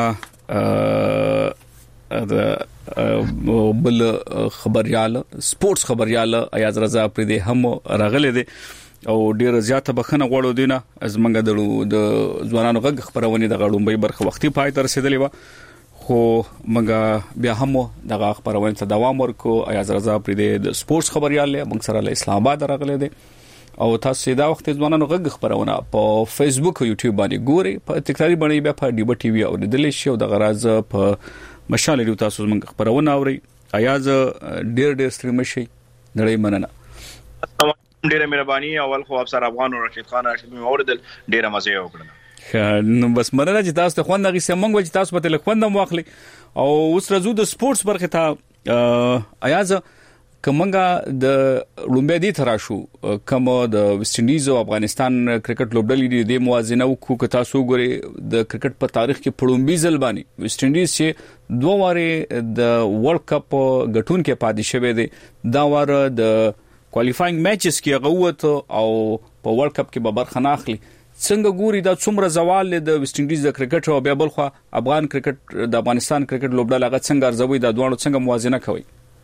بل خبريال سپورتس خبريال ایاز رضا پردي هم راغلي دي او ډیر زیاته بخنه غوړو دینه از منګه د ځوانانو غږ خبرونه د غړومبي برخه وختي پای تر رسیدلې و خو منګه بیا هم د خبرونه ته دوام ورکو ایاز رضا پردي د سپورتس خبريال موږ سره اسلام آباد راغلي دي او تاسو دا وخت ځوانانو غږ خبرونه په فیسبوک او یوټیوب باندې ګوري په تکراری باندې بیا په ډیبه ټي وي او د دلی شو د غراز په مشال لري تاسو موږ خبرونه اوري ایاز ډیر ستریم شي نړۍ مننه ډیره مهرباني اول خو افسر افغان او رشید خان راشد مې اوردل ډیره مزه وکړه نو بس مننه چې تاسو ته خوند غي سمنګ چې تاسو په تلخوند مواخلي او اوس رزو د سپورتس برخه ته ایاز کومنګا د لومبه دي تراشو کوم د ویسټ انډیز او افغانستان کرکټ لوبډلې د موازنه وکړو که تاسو ګوري د کرکټ په تاریخ کې پړومبي ځل باندې ویسټ انډیز چې 2 واره د ورلد کپ غټون کې پاتې شوه دي دا واره د کوالیفاینګ میچز کې غوت او په ورلد کپ کې به برخه نه اخلي څنګه ګوري دا څومره زوال د ویسټ انډیز د کرکټ او بیا بل خو افغان کرکټ د افغانستان کرکټ لوبډله هغه څنګه ارزوي د دوه څنګه موازنه کوي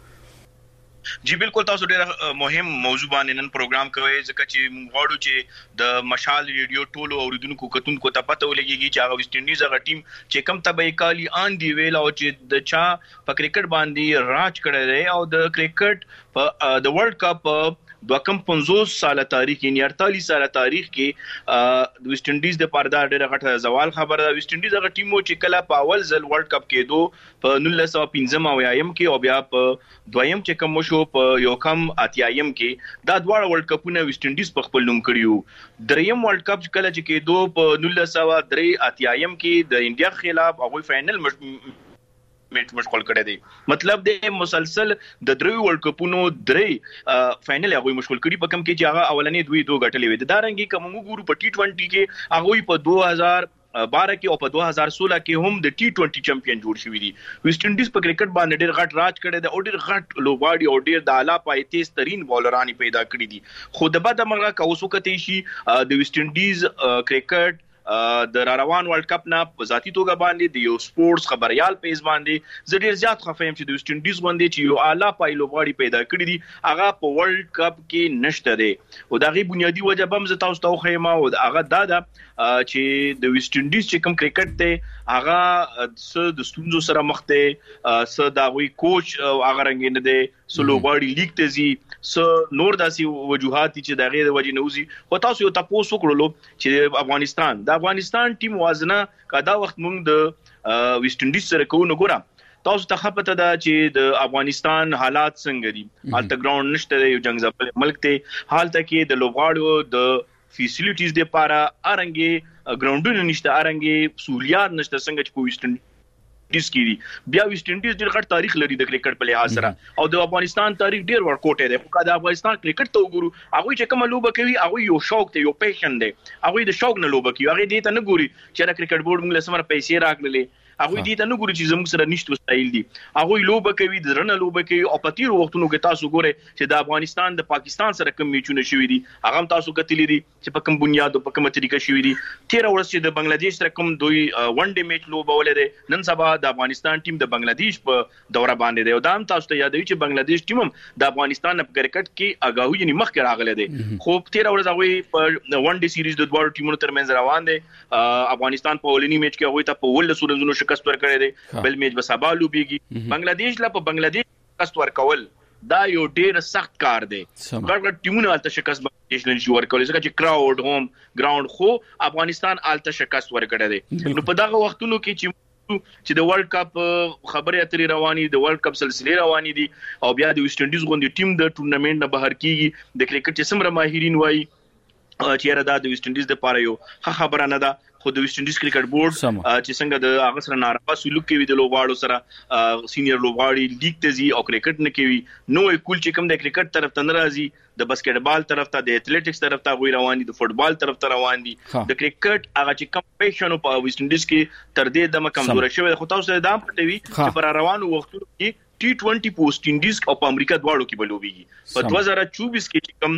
جی بالکل تاسو ډېر مهم موضوع باندې نن پروګرام کوي ځکه چې موږ غواړو چې د مشال ریډیو ټولو اوریدونکو کتونکو ته پته ولګي چې هغه ویسټ انډیز هغه ټیم چې کم تبې کالی آن دی ویل او چې د چا په کرکټ باندې راج کړی دی او د کرکټ په د ورلد کپ د کم 50 ساله تاریخ یعنی 48 ساله تاریخ کې د ویسټ انډیز د پردا ډېر غټه زوال خبره ده ویسټ انډیز هغه ټیم چې کله په اول ځل ورلد کپ کې دو په 1915 او یم کې او بیا په دویم چې کوم شو په یو کم اتیایم کې دا دواړه ورلد کپونه ویسټ انډیز په خپل نوم کړیو دریم ورلد کپ کله چې کې دو په 1903 اتیایم کې د انډیا خلاف هغه فائنل میچ مشغول کړی دی مطلب د مسلسل د درې ورلد کپونو درې فائنل هغه مشغول کړي په کم کې چې هغه اولنې دوه غټلې وي د دارنګي کوم ګورو په ټي 20 کې هغه په 12 کې او په 2016 کې هم د T20 چمپیون جوړ شوی دی. ویسټ انډیز په کرکټ باندې ډېر غټ راج کړی دی او ډېر غټ لوبغاړي او ډېر د اعلی پای تیز ترين بولران پیدا کړی دي. خو د بده مرغه که اوس وکړئ شي د ویسټ انډیز کرکټ د روان ورلد کپ نه په ذاتي توګه باندې د یو سپورتس خبريال پیج باندې زه ډیر زیات خفایم چې د ویسټ انډیز باندې چې یو اعلی پای لوبغاړي پیدا کړی دي هغه په ورلد کپ کې نشته دی او دا غي بنیادی وجه بم زه تاسو ته خو ما او هغه دا چې د ویسټ انډیز چې کوم کرکټ ته هغه د ستونزو سره مخ ته س دا وی کوچ هغه رنګ نه دی سلوباړي لیگ ته زی س نور داسي وجوهات چې دا غي د وجه نوزي او تاسو یو تاسو کړلو چې افغانستان ټیم وازنه کدا وخت موږ د ویسټ انډیز سره کوو ګورم تاسو ته خپته ده چې د افغانستان حالات څنګه دي حالت ګراوند نشته یو جنگ ځپل ملک ته حالت کې د لوبغاړو د فیسیلیټیز د لپاره ارنګي ګراوندونه نشته ارنګي سہولیات نشته څنګه چې په ویسټ انډیز کې دي بیا ویسټ انډیز ډېر غټ تاریخ لري د کرکټ په لحاظ سره او د افغانستان تاریخ ډېر ورکوټه دی خو د افغانستان کرکټ ته وګورو هغه چې کوم لوبه کوي هغه یو شوق دی یو پیشن دی هغه د شوق نه لوبه کوي هغه دې ته نه ګوري چې د کرکټ بورډ موږ لسمره پیسې راکړلې هغه دې ته نه ګوري چې زموږ سره نشته وسایل دي هغه لوبه کوي د رنه لوبه کوي او په تیر وختونو کې تاسو ګورئ چې د افغانستان د پاکستان سره کوم میچونه شوي دي هغه هم تاسو کتلی دي چې په کوم بنیاد او په کومه طریقه شوي دي تیر ورځ چې د بنگلاديش سره کوم دوی ون ډے میچ لوبه ولې نن سبا د افغانستان ټیم د بنگلاديش په دوره باندې دی او دا هم تاسو ته یادوي چې بنگلاديش ټیم هم د افغانستان په کرکټ کې اگاهي یې مخکې راغله دي خو تیر ورځ هغه په ون ډے سیریز د دوه ټیمونو ترمنځ روان دي افغانستان په ولنی میچ کې هغه ته په ول سورنزونو شکست ورکړی دی بل میچ به سبا لوبيږي بنگلاديش لا په بنگلاديش شکست ورکول دا یو ډیر سخت کار دی ګډ ټیمونه الته شکست بنگلاديش نشي ورکول ځکه چې کراود هوم ګراوند خو افغانستان الته شکست ورکړی دی نو په دغه وختونو کې چې د ورلد کپ خبرې اترې رواني د ورلد کپ سلسله رواني دي او بیا د ویسټ انډیز غونډې ټیم د ټورنمنت نه بهر کیږي د کرکټ چې سمره ماهرین وایي چې را د ویسټ انډیز د پاره یو خبره نه ده خو د ویسټ انډیز کرکټ بورډ چې څنګه د هغه سره ناروا سلوک کوي د لوبغاړو سره سینیئر لوبغاړي لیگ ته زی او کرکټ نه کوي نو کول چې کوم د کرکټ طرف ته ناراضي د باسکټبال طرف ته د ایتلیټکس طرف ته غوي روان دي د فوتبال طرف ته روان دي د کرکټ هغه چې کمپیشن په ویسټ انډیز کې تر دې د کمزور شوی خو تاسو ته دا پټوي چې پر روانو وختونو کې T20 پوسټ انډیز او په امریکا دواړو کې بلوبيږي په 2024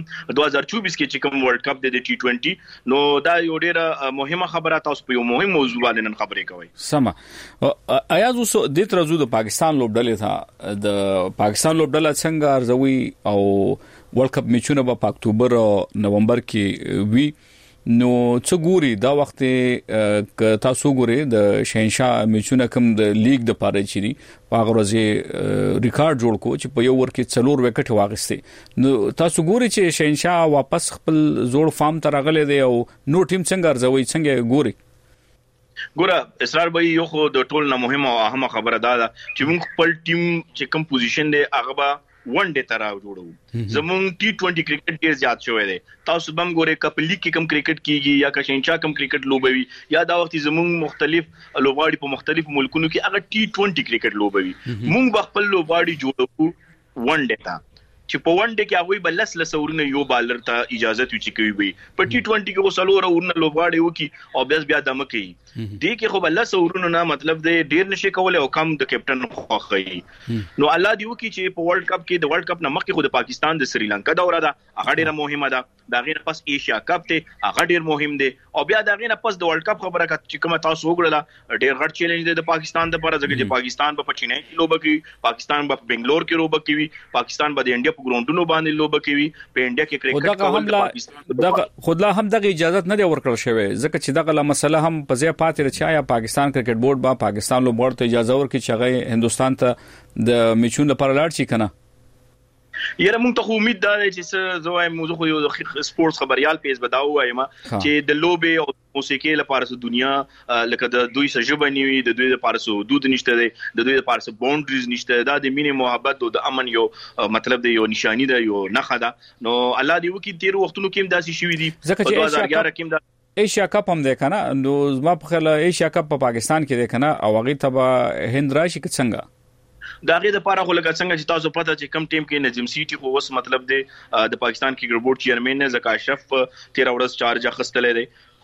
کې چې کوم ورلد کپ د T20 نو دا یو ډیره مهمه خبره تاسو په یو مهم موضوع باندې نن خبرې کوي سم ایاز اوس د ترازو د پاکستان لوبډلې ته د پاکستان لوبډله څنګه ارزوي او ورلد کپ میچونه په اکتوبر او نومبر کې وی نو څو ګوري دا وخت ک تاسو ګوري د شهنشاه میچونه کوم د لیگ د پاره چيري هغه ورځې ریکارډ جوړ کو چې په یو ور کې 4 وکټ واغسته نو تاسو ګوري چې شهنشاه واپس خپل زوړ فارم ته راغلی دی او نو ټیم څنګه ارزوي څنګه ګوري ګوره اسرار به یو خو د ټول نه مهمه او اهمه خبره ده چې موږ خپل ټیم چې کوم پوزیشن دی هغه به ون ډے تر جوړو زمون T20 کرکټ ډیر زیات شوی دی تاسو بم ګوره کپ لیگ کې کم کرکټ کیږي یا کشنچا کم کرکټ لوبوي یا دا وخت زمون مختلف لوبغاړي په مختلف ملکونو کې هغه T20 کرکټ لوبوي موږ خپل لوبغاړي جوړو ون ډے ته چې په ون ډے کې هغه بلس لسورونه یو بالر ته اجازه وچی کوي وي په T20 کې وسلو ورونه لوبغاړي وکي او بیا دمه کوي دې کې خو بلس ورونه نه مطلب دې ډیر نشي کولای او کم د کیپټن خوخي نو الله دی وکي چې په ورلد کپ کې د ورلد کپ نه مخکې خو د پاکستان د سریلانکا دوره ده هغه ډیره مهمه ده دا غیر پس ایشیا کپ ته هغه ډیر مهم دی او بیا دا غیر پس د ورلد کپ خبره چې کوم تاسو وګړه ډیر غټ چیلنج دی د پاکستان د لپاره ځکه چې پاکستان په چینای کې لوبه کوي پاکستان په بنگلور کې لوبه کوي پاکستان په انډیا په ګراوندونو باندې لوبه کوي په انډیا کې کرکټ کول د پاکستان دا خودلا هم دغه اجازه نه دی ورکړل شوی ځکه چې دغه مسله هم په ځای پاتې رچا یا پاکستان کرکټ بورډ با پاکستان لوبغاړو ته اجازه ورکړي چې هغه هندستان ته د میچون لپاره لاړ شي کنه یاره مونږ ته امید ده چې زوای موضوع خو یو سپورتس خبريال پیج بداو وایم چې د لوبي او موسیقي لپاره دنیا لکه د دوی سجبه نیوي د دوی لپاره حدود نشته د دوی لپاره باونډریز نشته دا د مینه محبت او د امن یو مطلب دی یو نشانی ده یو نخښه ده نو الله دی وکي تیر وختونو کې داسي شوی دي په 2011 کې ایشیا کپ هم ده کنه نو زما په خیال ایشیا کپ په پاکستان کې ده کنه او هغه تبا هند راشي څنګه دا غي د پاره خو لکه څنګه چې تاسو پته چې کم ټیم کې نجم سیټي خو وس مطلب دی د پاکستان کرکټ بورډ چیرمن نه زکا اشرف 13 ورځ چارج اخستلې دی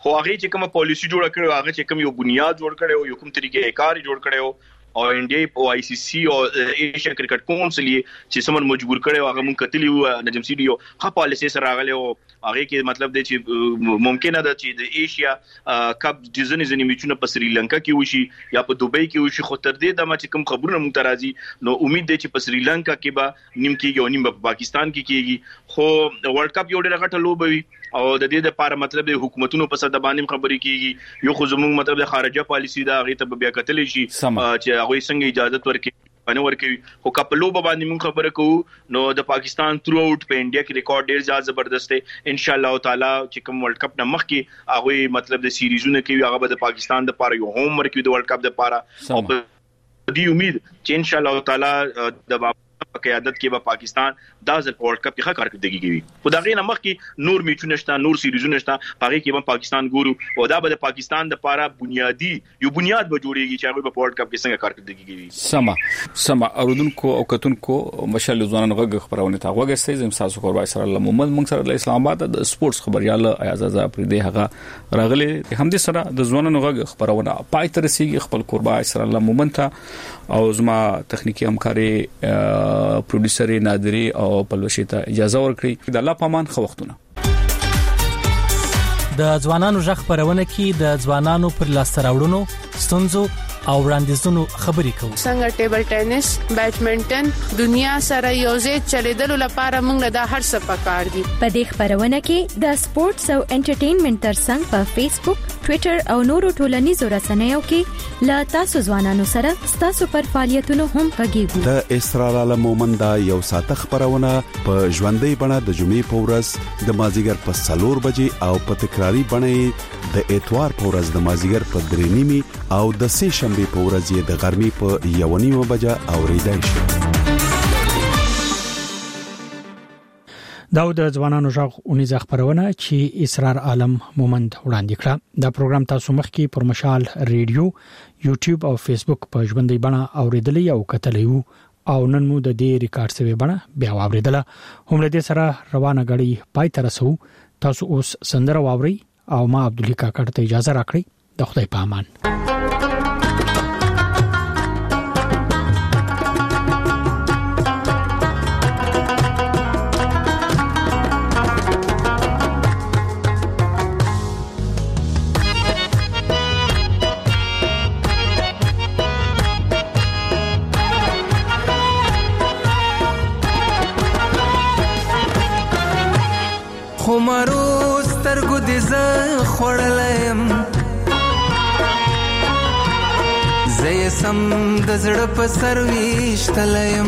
خو هغه چې کوم پالیسی جوړ کړو هغه چې کوم یو بنیاد جوړ کړو یو کوم طریقې کار جوړ کړو او انډیا او آی سی سی او ایشیا کرکټ کونسل چې سمون مجبور کړي هغه مونږ کتلی نجم سیډي او خا پالیسي سره راغلی او هغه کې مطلب دی چې ممکنه ده چې د ایشیا کپ ډیزنی میچونه په سریلانکا کې وشي یا په دوبۍ کې وشي خو تر دې د ما چې کوم خبرونه مونږ ته راځي نو امید دی چې په سریلانکا کې به نیم کېږي او نیم په پاکستان کې کېږي خو ورلد کپ یو ډېر غټه لوبه وي او د دې لپاره مطلب د حکومتونو په صد باندې خبرې کیږي یو خو زموږ مطلب د خارجه پالیسی دا غي ته بیا کتلی شي چې هغه څنګه اجازه ورکړي باندې ورکوي خو کپلو باندې موږ خبره کوو نو د پاکستان تھرو اوټ په انډیا کې ریکارډ ډیر زیات زبردست دی ان شاء الله تعالی چې کوم ورلد کپ نه مخکې هغه مطلب د سیریزونو کې هغه د پاکستان د لپاره یو هوم ورک د ورلد کپ د لپاره او دې امید چې ان شاء الله تعالی د په قیادت کې به پاکستان د ورلد کپ کې ښه کارکړدګي کوي خو دا غي نمخ کې نور میچونه شته نور سیریزونه شته هغه کې به پاکستان ګورو او دا به د پاکستان د لپاره بنیادی یو بنیاد به جوړیږي چې هغه په ورلد کپ کې څنګه کارکړدګي کوي سما اوردونکو او کتونکو مشال ځوانان غږ خبرونه تا غوږستې زم تاسو قربای سره الله محمد موږ سره د اسلام آباد د سپورتس خبريال اعزاز پر دې هغه راغلي هم دې سره د ځوانانو غږ خبرونه پای تر رسیدي خپل قربای سره الله محمد ته او زما تخنیکی همکاري پروډوسر نادری او پلوشي ته اجازه ورکړي د الله پامان خو وختونه د ځوانانو ژغ خبرونه کې د ځوانانو پر لاس راوړونو ستونزو او وړاندیزونو خبرې کوو څنګه ټیبل ټینس بیډمنټن دنیا سره یوځای چلیدلو لپاره موږ د هر څه پکار دي په دې خبرونه کې د سپورتس او انټرټینمنټ ترڅنګ په فیسبوک ټوئیټر او نورو ټولنیزو رسنیو کې لا تاسو ځوانانو سره تاسو پر فعالیتونو هم غږیږو د اسرار عالم مومند یو ساعت خبرونه په ژوندۍ بڼه د جمعې په ورځ د مازیګر په 4 بجې او په تکراری بڼه د اتوار په ورځ د مازیګر په 3:30 او د سه شنبه په ورځ د غرمې په 1:30 بجې اوریدای شي داود ځوانانو ژغ اونیزه خبرونه چې اسرار عالم مومند وړاندې کړه دا پروګرام تاسو مخکې پر مشال ریډیو یوټیوب او فیسبوک په ژوندۍ بڼه اوریدلی او کتلی او نن مو د دې ریکارډ سوي بڼه بیا اوریدله هم له دې سره روانه غړي پای تر رسو تاسو اوس سندره واوري او ما عبدالله کاکړ ته اجازه راکړئ د خدای په امان خمارو سترګو دې زه خوړلم زه سم د زړه په سر ویشتلم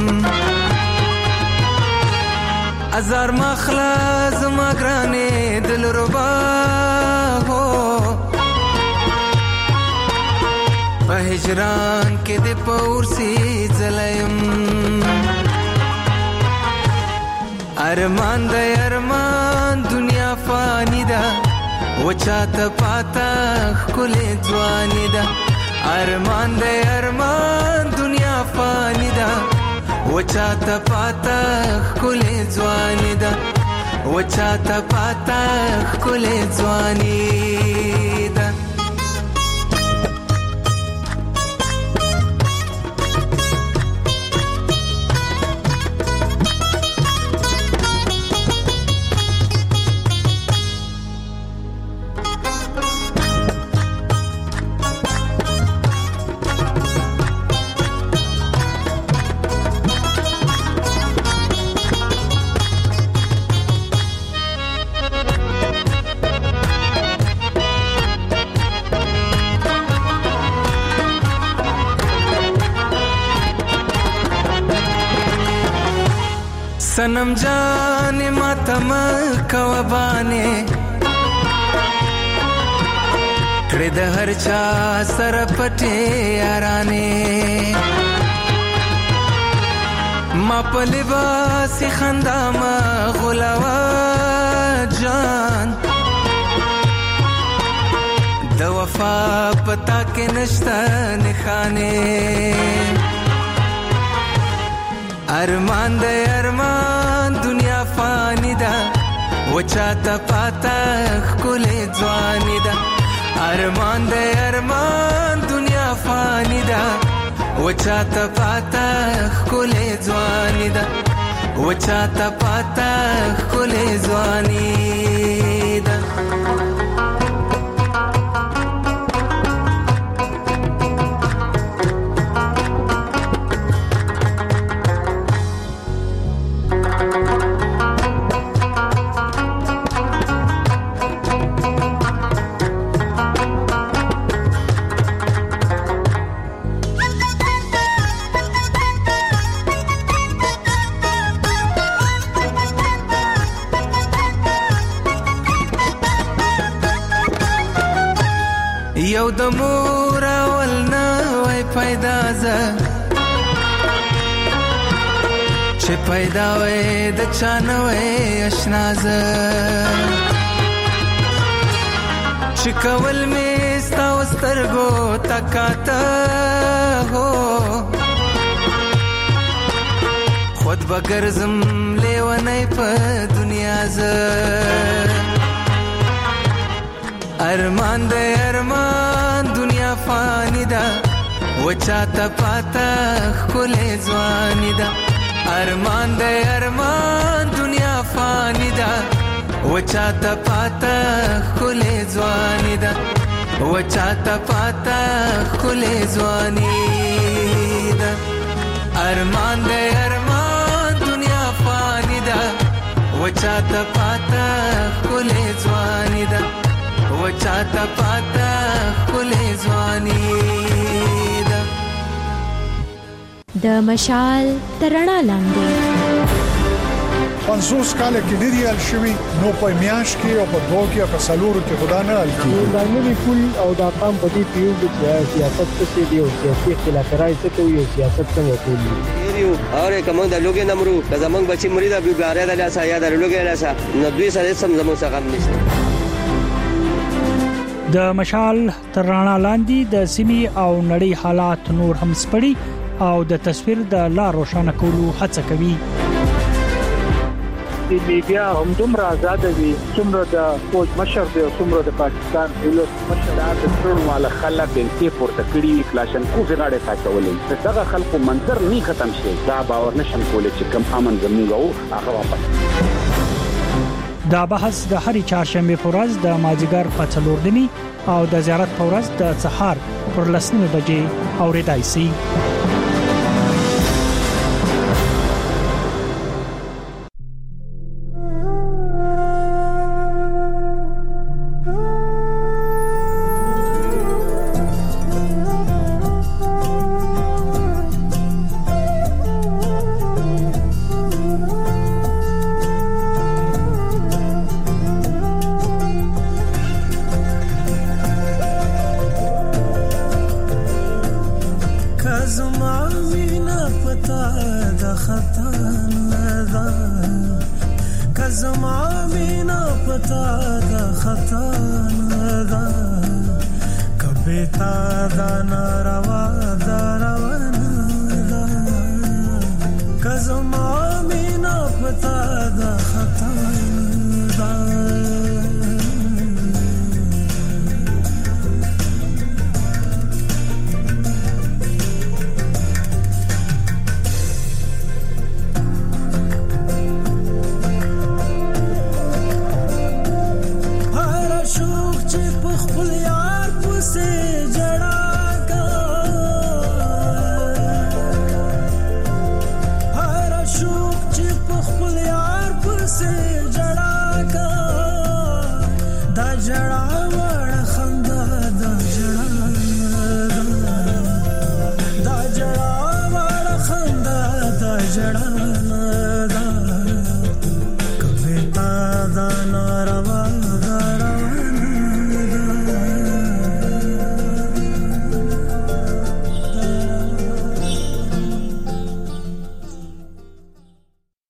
ازار مخلا زما ګرانې دلربا هو په هجران کې دې پورسي ځلم ارمان د ارمان دنیا فانی ده وچاته پاتا خلې ځواني ده ارمان د ارمان دنیا فانی ده وچاته پاتا خلې ځواني ده وچاته پاتا خلې ځواني ده सनम जाने मातम कवबाने کړه د هر چا سره پټه یارانه ما په لباس خندا ما غلاوا جان د وفا پتا کې نشته نخانه ارمان د ارمان دنیا فانی ده وچاته پاتا خلې ځواني ده ارمان د ارمان دنیا فانی ده وچاته پاتا خلې ځواني ده وچاته پاتا خلې ځواني ده یو د مور اول نه وای پیدا ز چې پیدا وای د چانه وای آشنا ز چې کول می ستا وسترګو تکاته هو خود بګرزم لیونی په دنیا ز ارمان د ارمان دنیا فانی ده وچاته پاتا خلې ځواني ده ارمان د ارمان دنیا فانی ده وچاته پاتا خلې ځواني ده وچاته پاتا خلې ځواني ده ارمان د ارمان دنیا فانی ده وچاته پاتا خلې ځواني ده وچاته پاتا خلې ځواني ده د مشال ترڼا لاندې 50 کال کې ډېری الشوي نو په میاش کې او په دوه کې په سالورو کې خدا نه الکی دا نوی کول او دا قام په دې پیو د سیاست څخه دی او سیاسي اختلاف راځي ته یو سیاست څنګه کوي یو اوره کوم د لوګي نمرو د زمنګ بچي مرید ابو ګاره د لاسه یا د لوګي لاسه نو دوی سره سم زمو څخه نشته د مشال ترڼا لاندې د سیمې او نړۍ حالات نور هم سپړي او د تصویر د لا روښانه کولو هڅه کوي د میډیا هم دومره آزاد دي څومره د فوج مشر دی او څومره د پاکستان دولت مشر د ټول مال خلک د پورته کړي کلاشن کو زړه ساتولې دغه خلکو منظر نه ختم شي دا باور نشم کولای چې کم امن زموږ او هغه واپس دا بحث د هرې چهارشنبه په ورځ د مازیګر په 4 دني او د زیارت په ورځ د سهار پر 10 بجې اوریدای شي